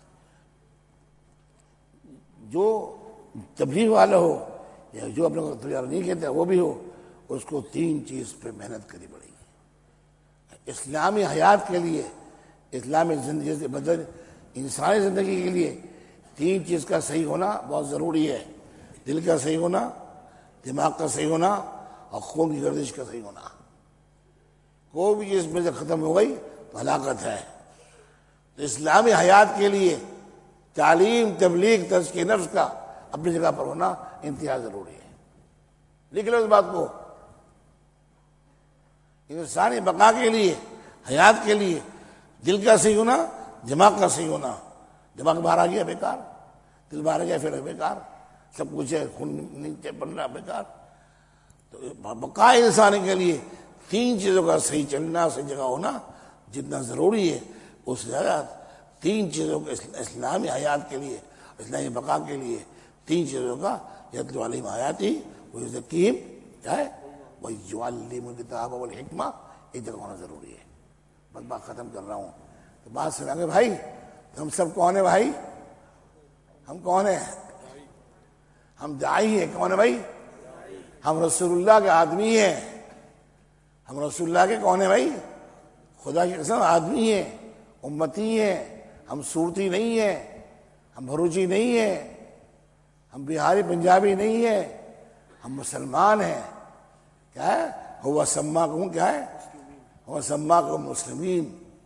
جو تبلیغ والا ہو یا جو اپنے کو تبلیغ نہیں کہتا وہ بھی ہو، اس کو تین چیز پہ محنت کرنی پڑے گی. اسلامی حیات کے لیے، اسلامی زندگی سے بدل انسانی زندگی کے لیے تین چیز کا صحیح ہونا بہت ضروری ہے: دل کا صحیح ہونا، دماغ کا صحیح ہونا، اور خون کی گردش کا صحیح ہونا۔ کوئی بھی چیز میں سے ختم ہو گئی تو ہلاکت ہے۔ تو اسلامی حیات کے لیے تعلیم، تبلیغ، تزکیہ نفس کا اپنی جگہ پر ہونا انتہا ضروری ہے۔ لکھ لو اس بات کو۔ انسانی بقا کے لیے، حیات کے لیے دل کا صحیح ہونا، دماغ کا صحیح ہونا۔ دماغ باہر آ گیا بیکار، دل باہر آ گیا پھر بیکار، سب کچھ ہے، خون نیچے بن رہا بیکار۔ تو بقا انسانی کے لیے تین چیزوں کا صحیح چلنا، صحیح جگہ ہونا جتنا ضروری ہے، اس سے زیادہ تین چیزوں کے اسلامی حیات کے لیے، اسلامی بقا کے لیے تین چیزوں کا یتلو علیہم آیاتی ویزکیہم کیا ہے ویعلمہم الکتاب والحکمہ، ایک جگہ ہونا ضروری ہے۔ بس بات ختم کر رہا ہوں تو بات سنیں گے بھائی، ہم سب کون ہیں بھائی؟ ہم کون ہیں؟ ہم داعی ہیں۔ کون ہے بھائی؟ ہم رسول اللہ کے آدمی ہیں۔ ہم رسول اللہ کے کون ہیں بھائی؟ خدا کی قسم آدمی ہیں، امتی ہیں۔ ہم صورتی نہیں ہیں، ہم بھروچی نہیں ہیں، ہم بہاری پنجابی نہیں ہیں، ہم مسلمان ہیں۔ کیا ہے؟ ہوا سماکم، کیا ہے؟ ہوا سماکم مسلمین۔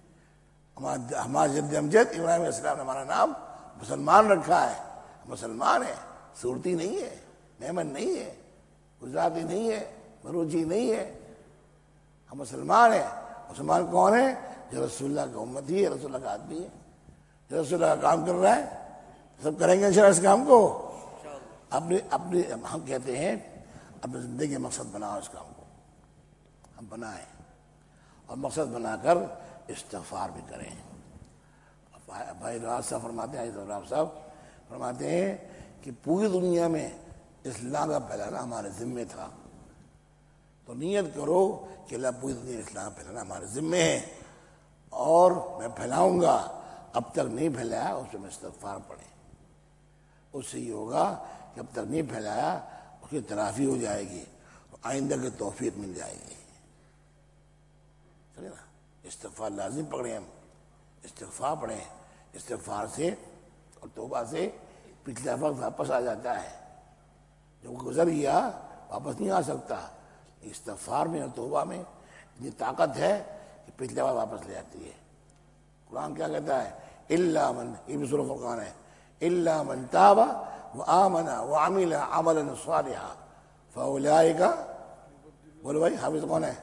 ہمارا جد امجد ابراہیم علیہ السلام نے ہمارا نام مسلمان رکھا ہے۔ مسلمان ہے، صورتی نہیں ہے، میمن نہیں ہے، گجراتی نہیں ہے، بھروچی نہیں ہے، ہم مسلمان ہیں۔ مسلمان کون ہے؟ جو رسول اللہ کا امتی ہے، رسول اللہ کا آدمی ہے، جو رسول اللہ کا کام کر رہا ہے۔ سب کریں گے انشاءاللہ اس کام کو۔ اپنی اپنی ہم کہتے ہیں اپنی زندگی کا مقصد بناؤ اس کام کو، ہم بنائیں اور مقصد بنا کر استغفار بھی کریں۔ بھائی راز صاحب فرماتے ہیں، راز صاحب فرماتے ہیں کہ پوری دنیا میں اسلام کا پھیلانا ہمارے ذمے تھا، تو نیت کرو کہ اللہ پوری دنیا اسلام پھیلانا ہمارے ذمے ہے، اور میں پھیلاؤں گا۔ اب تک نہیں پھیلایا اس میں استغفار پڑھیں، اس سے یہ ہوگا کہ اب تک نہیں پھیلایا اس کی تلافی ہو جائے گی، آئندہ کی توفیق مل جائے گی۔ چلے نا، استغفار لازم پکڑیں، ہم استغفار پڑھیں۔ استغفار سے اور توبہ سے پچھلا وقت واپس آ جاتا ہے، جو گزر گیا واپس نہیں آ سکتا۔ استغفار میں اور توبہ میں اتنی طاقت ہے کہ پچھلا وقت واپس لے آتی ہے۔ قرآن کیا کہتا ہے؟ الا من، یہ بھی سورۃ فرقان ہے، الا من تاب وآمن وعمل عملا صالحا فاولئک، بولو بھائی حافظ کون ہے؟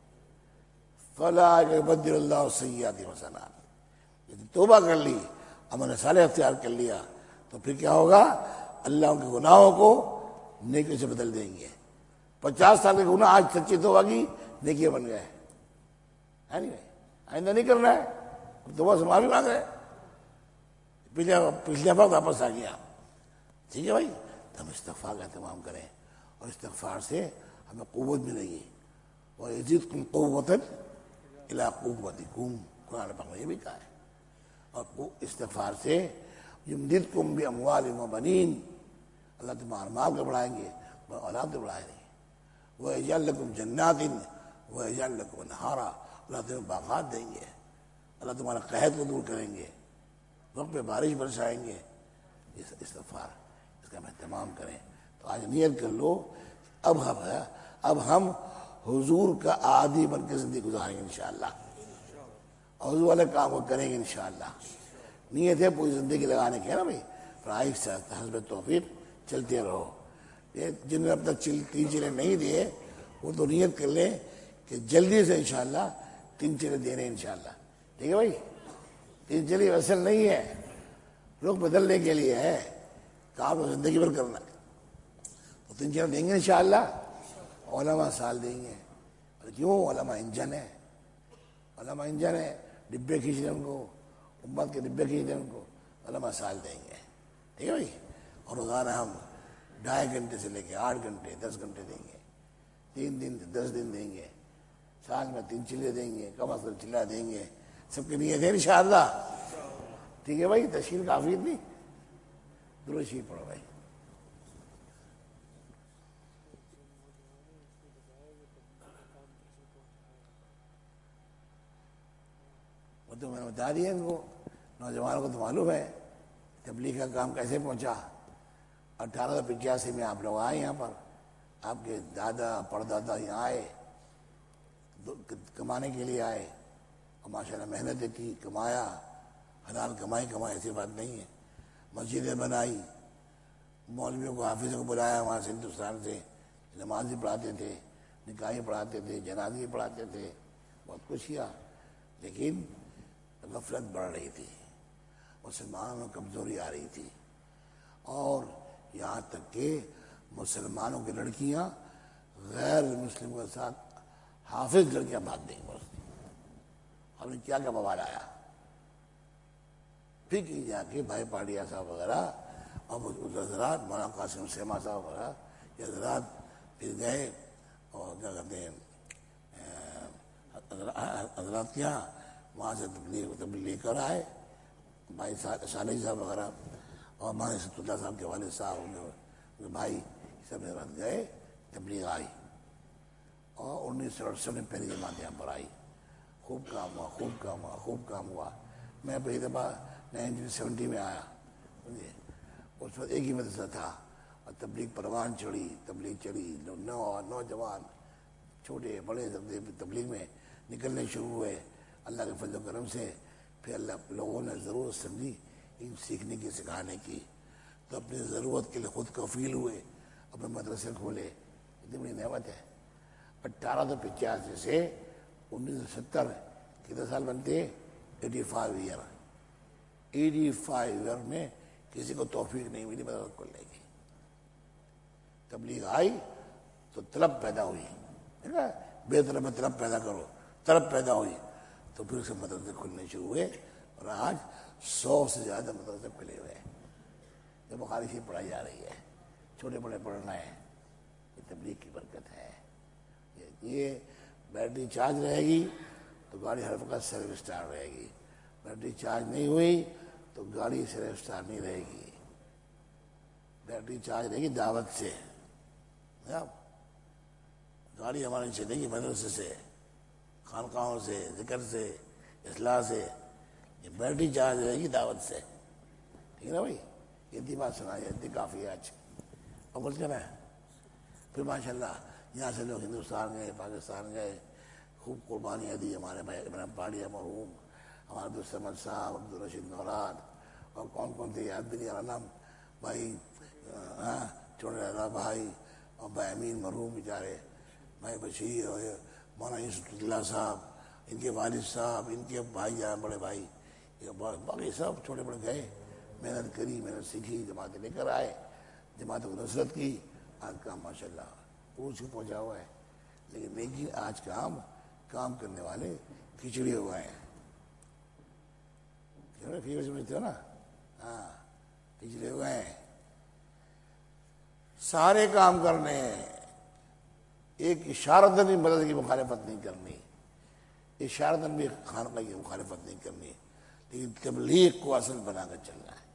فاولئک یبدل اللہ سیئات حسنات۔ توبہ کر لی، عمل صالح اختیار کر لیا، تو پھر کیا ہوگا؟ اللہ ان کے گناہوں کو نیکی سے بدل دیں گے۔ پچاس سال کے گناہ آج سچی توبہ کی نیکی بن گئے، ہے نہیں؟ آئندہ نہیں کرنا ہے، اب توبہ سے معافی مانگ رہے، پچھلے پچھلے وقت واپس آ گیا۔ ٹھیک ہے بھائی، تو ہم استغفار کا اہتمام کریں، اور استغفار سے ہمیں قوت ملے گی۔ وَيَزِدْكُمْ قُوَّةً إِلَىٰ قُوَّتِكُمْ، قرآن پاک میں یہ بھی کہا ہے۔ اور استغفار سے یمددکم باموال وبنین، اللہ تمہارا مال کو بڑھائیں گے، اولاد کو بڑھائیں گے۔ ویجعل لکم جنات ویجعل لکم انہارا، اللہ تمہیں باغات دیں گے، اللہ تمہارا قحط کو دور کریں گے، وقت پہ بارش برسائیں گے۔ استغفار اس کا ہم اہتمام کریں۔ تو آج نیت کر لو، اب ہم اب ہم حضور کا عادی بن کے زندگی گزاریں گے انشاءاللہ، اور حضور والے کام کو کریں گے انشاءاللہ۔ نیت ہے پوری زندگی لگانے کی، ہے نا بھائی؟ پڑھائی سے حسب توفیق چلتے رہو۔ یہ جن نے اب تک چل تین چیلے نہیں دیے وہ تو نیت کر لیں کہ جلدی سے انشاءاللہ تین چیلے دینے انشاءاللہ۔ ٹھیک ہے بھائی؟ تین چیلے اصل نہیں ہے، رخ بدلنے کے لیے ہے، کام تو زندگی بھر کرنا ہے۔ تو تین چیلے دیں گے انشاءاللہ، علماء سال دیں گے۔ کیوں؟ علماء انجن ہے، علماء انجن ہے، ڈبے کھینچ رہے ان کو، امت کے ڈبے کھینچ رہے ان کو، علماء سال دیں گے۔ ٹھیک ہے بھائی؟ اور روزانہ ہم ڈھائی گھنٹے سے لے کے آٹھ گھنٹے دس گھنٹے دیں گے، تین دن دس دن دیں گے، سال میں تین چلے دیں گے، کم از کم چلا دیں گے۔ سب کے نیت ہے انشاءاللہ۔ ٹھیک ہے بھائی؟ تشہیر کافی تھی، درود شریف پڑھو بھائی۔ تو میں نے بتا دیا ان کو، نوجوانوں کو تو معلوم ہے تبلیغ کا کام کیسے پہنچا۔ اٹھارہ سو پچاسی میں آپ لوگ آئے یہاں پر، آپ کے دادا پردادا یہاں آئے کمانے کے لیے آئے، اور ماشاء اللہ محنت کی، کمایا، حلال کمائی کمائی، ایسی بات نہیں ہے۔ مسجدیں بنائی، مولویوں کو حافظوں کو بلایا وہاں سے ہندوستان سے، نماز بھی پڑھاتے تھے، نکاحیں پڑھاتے تھے، جنازے پڑھاتے تھے، بہت کچھ کیا، لیکن غفلت بڑھ رہی تھی، مسلمانوں میں کمزوری آ رہی تھی، اور یہاں تک کہ مسلمانوں کی لڑکیاں غیر مسلم کے ساتھ حافظ لڑکیاں بھاگ دیں بس۔ ہم نے کیا کیا بوال آیا، پھر کی جا کے بھائی پاڑیا صاحب وغیرہ اور حضرات مولانا قاسم سیما صاحب وغیرہ یہ حضرات پھر گئے اور کیا کہتے ہیں حضرات کیا وہاں سے تبلیغ تبلیغ لے کر آئے، بھائی صالح صاحب وغیرہ اور ہمارے ست اللہ صاحب کے والد صاحب ان کے بھائی سب حضرات گئے، تبلیغ آئی، اور انیس سو اڑسٹھ میں پہلی جماعت یہاں پر آئی، خوب کام ہوا، خوب کام ہوا، خوب کام ہوا۔ میں پہلی دفعہ نائنٹین سیونٹی میں آیا، اس وقت ایک ہی مدرسہ تھا، اور تبلیغ پروان چڑھی، تبلیغ چڑھی، نو نوجوان چھوٹے بڑے تبلیغ میں نکلنے شروع ہوئے اللہ کے فضل و کرم سے۔ پھر اللہ لوگوں نے ضرورت سمجھی ان سیکھنے کی، سکھانے کی، تو اپنی ضرورت کے لیے خود کفیل ہوئے، اپنے مدرسے کھولے، اتنی بڑی نعمت ہے۔ اٹھارہ سو پچاسی سے انیس سو ستر کتنے سال بنتے؟ Eighty five year eighty five year میں کسی کو توفیق نہیں ملی مدرسہ کھولنے کی۔ تبلیغ آئی تو طلب پیدا ہوئی، بے طلب میں طلب پیدا کرو، طلب پیدا ہوئی تو پھر سے مدرسے کھلنے شروع ہوئے، اور آج سو سے زیادہ مدرسے کھلے ہوئے ہیں، یہ بخاری شریف پڑھائی جا رہی ہے، چھوٹے بڑے پڑھ رہے ہیں، یہ تبلیغ کی برکت ہے۔ یہ بیٹری چارج رہے گی تو گاڑی ہر وقت سیلف اسٹارٹ رہے گی، بیٹری چارج نہیں ہوئی تو گاڑی سیلف اسٹارٹ نہیں رہے گی۔ بیٹری چارج رہے گی دعوت سے، گاڑی ہماری چلے گی مدرسے سے، خانقاہوں سے، ذکر سے، اصلاح سے، یہ بیٹری چارج رہے گی دعوت سے، ٹھیک ہے نا بھائی؟ اتنی بات سنائی، اتنی کافی ہے آج، اور کچھ کرنا ہے۔ پھر ماشاء اللہ یہاں سے لوگ ہندوستان گئے، پاکستان گئے، خوب قربانیاں دی ہمارے بھائی ابراہیم پاڑیا مرحوم، ہمارے عبدالصمد صاحب، عبدالرشید نوراد، اور کون کون تھے یاد بھی نہیں آ رہا نام، بھائی چھوٹے رضا بھائی، اور بھائی امین مرحوم بیچارے، بھائی بشیر، اور مولانا یوسف اللہ صاحب، ان کے والد صاحب، ان کے بھائی جان بڑے بھائی، باقی سب چھوٹے بڑے گئے، محنت کری، محنت سیکھی، جماعتیں لے کر آئے، جماعتوں کو نصرت کی، آج کام ماشاء اللہ پوچھ کے پہنچا ہوا ہے۔ لیکن لیکن آج کام کام کرنے والے کھچڑے ہوئے ہیں، فیور سمجھتے ہو نا، ہاں کھچڑے ہوئے ہیں، سارے کام کرنے ہیں، ایک اشارتاً بھی مدد کی مخالفت نہیں کرنی، اشارتاً بھی خانقاہ کی مخالفت نہیں کرنی، لیکن تبلیغ کو اصل بنا کر چلنا ہے۔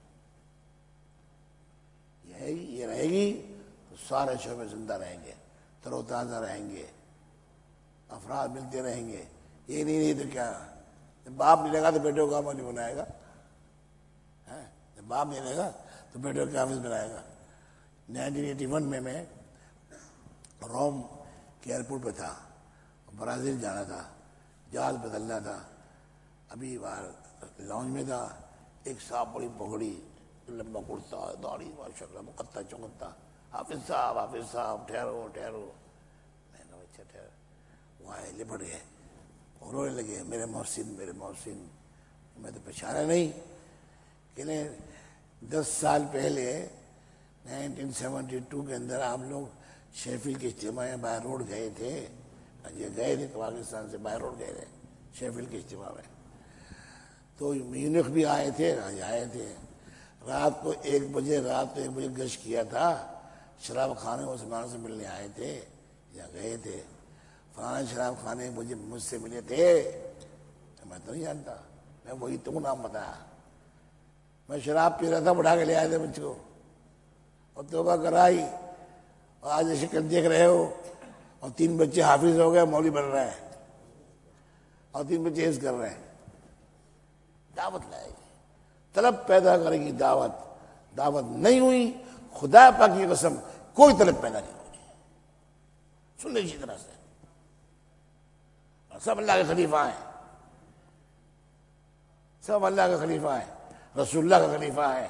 یہ رہے گی تو سارے شعبے زندہ رہیں گے، تر و تازہ رہیں گے، افراد ملتے رہیں گے۔ یہ نہیں نہیں تو کیا، جب باپ نہیں لگا تو بیٹے کو کام نہیں بنائے گا، جب باپ نہیں لگا تو بیٹے کو کیا حافظ بنائے گا۔ نائنٹین ایٹی ون میں میں روم کے ایئرپورٹ پہ تھا، برازیل جانا تھا، جہاز بدلنا تھا، ابھی باہر لاؤنج میں تھا، ایک صاحب بڑی پگڑی، لمبا کرتا، داڑھی ماشاء اللہ مقطع چمکتا، حافظ صاحب حافظ صاحب ٹھہرو ٹھہرو، میں نے اچھا ٹھہرو، وہاں لپٹ گئے اور رونے لگے، میرے محسن میرے محسن، میں تو پہچانا نہیں کہ دس سال پہلے نائنٹین سیونٹی ٹو کے اندر آپ لوگ شیفیلڈ کے اجتماع میں بائی روڈ گئے تھے، یہ گئے تھے پاکستان سے بائی روڈ گئے تھے شیفیلڈ کے اجتماع میں، تو میونخ بھی آئے تھے، آئے تھے، رات کو ایک بجے رات کو ایک بجے گشت کیا تھا، شراب خانے عثمان سے ملنے آئے تھے یا گئے تھے، فلاں شراب خانے مجھے مجھ سے ملے تھے، میں تو نہیں جانتا، میں وہی تم نام بتایا، میں شراب پی رہا تھا، بٹھا کے لے آئے تھے مجھ کو، اور توبہ کرائی، اور آج شکل دیکھ رہے ہو، اور تین بچے حافظ ہو گئے، مولوی بن رہے ہیں، اور تین بچے عز کر رہے ہیں، دعوت لائے گی، طلب پیدا کرے گی دعوت. دعوت نہیں ہوئی، خدا پاک کی قسم کوئی طلب پیدا نہیں ہوگی. سن لیں اسی طرح سے سب اللہ کے خلیفہ ہیں، سب اللہ کے خلیفہ ہیں، رسول اللہ کا خلیفہ ہیں.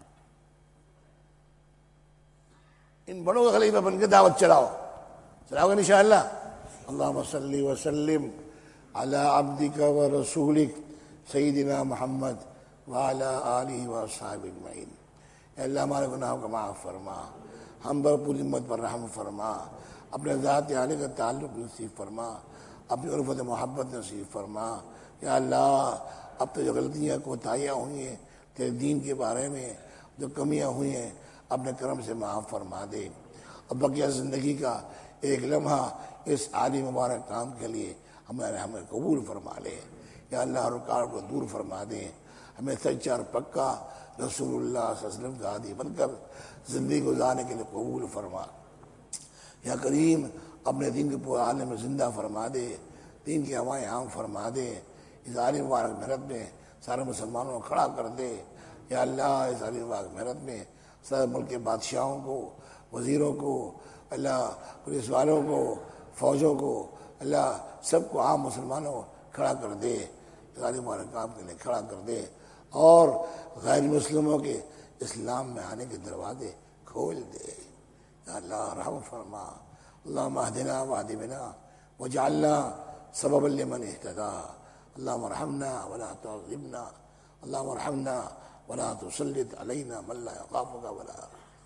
ان بڑوں کا خلیفہ بن کے دعوت چلاؤ چلاؤ گے انشاءاللہ. اللہم صلی وسلم علی عبدک و رسولک سیدنا محمد وعلی آلہ و اصحابہ اجمعین. اے اللہ ہمارے گناہوں کو معاف فرما، ہم پر پوری امت پر رحم فرما، اپنے ذات عالی کا تعلق نصیب فرما، اپنی عرفت محبت نصیب فرما. یا اللہ اب تو جو غلطیاں کوتاہیاں ہوئی ہیں تیرے دین کے بارے میں، جو کمیاں ہوئی ہیں اپنے کرم سے معاف فرما دے. اب بقیہ زندگی کا ایک لمحہ اس عالی مبارک کام کے لیے ہمیں ہمیں قبول فرما لے. یا اللہ رکاوٹ کو دور فرما دے، ہمیں سچا اور پکا رسول اللہ صلی اللہ علیہ وسلم کا عادی بن کر زندگی گزارنے کے لیے قبول فرما. یا کریم اپنے دین کے پورے عالم میں زندہ فرما دے، دین کی ہوائیں عام فرما دے. اس عالی مبارک محنت میں سارے مسلمانوں کو کھڑا کر دے. یا اللہ اس عالی مبارک محنت میں سارے ملک کے بادشاہوں کو، وزیروں کو، اللہ پولیس والوں کو، فوجوں کو، اللہ سب کو عام مسلمانوں کو کھڑا کر دے. اس عالی مبارک کام کے لیے کھڑا کر دے اور غیر مسلموں کے اسلام میں آنے کے دروازے کھول دے. یا اللہ رحم فرما. اللہم اہدنا واہد بنا واجعلنا سببا لمن اہتدی. اللہم ارحمنا ولا تعذبنا، اللہم ارحمنا ولا تسلط علینا من لا یخافک ولا.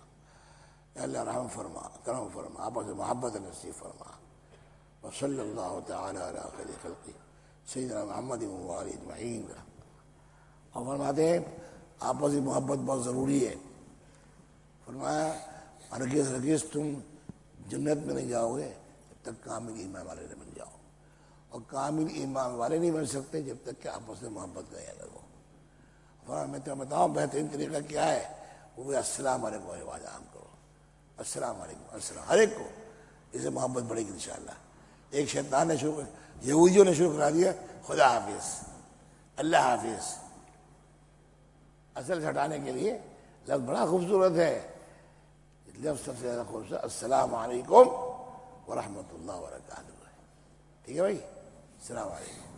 یا اللہ رحم فرما، کرم فرما، آپس میں محبت نصیب فرما. وصلی اللہ تعالی علی خیر خلقہ سیدنا محمد و آلہ اجمعین. اور فرماتے ہیں آپس میں محبت بہت ضروری ہے. فرمایا ہرگز ہرگز تم جنت میں نہیں جاؤ گے جب تک کامل ایمان والے نہ بن جاؤ، اور کامل ایمان والے نہیں بن سکتے جب تک کہ آپس میں محبت نہیں لگو. فرمایا میں تمہیں بتاؤں بہترین طریقہ کیا ہے، وہ السلام علیکم رواج عام کرو. السلام علیکم السلام ہر ایک کو، اس سے محبت بڑھے گی انشاءاللہ. ایک شیطان نے شروع یہودیوں نے شروع کرا دیا خدا حافظ اللہ حافظ. اصل ہٹانے کے لیے لفظ بڑا خوبصورت ہے، لفظ سب سے زیادہ خوبصورت السلام علیکم ورحمۃ اللہ وبرکاتہ. ٹھیک ہے بھائی، السلام علیکم.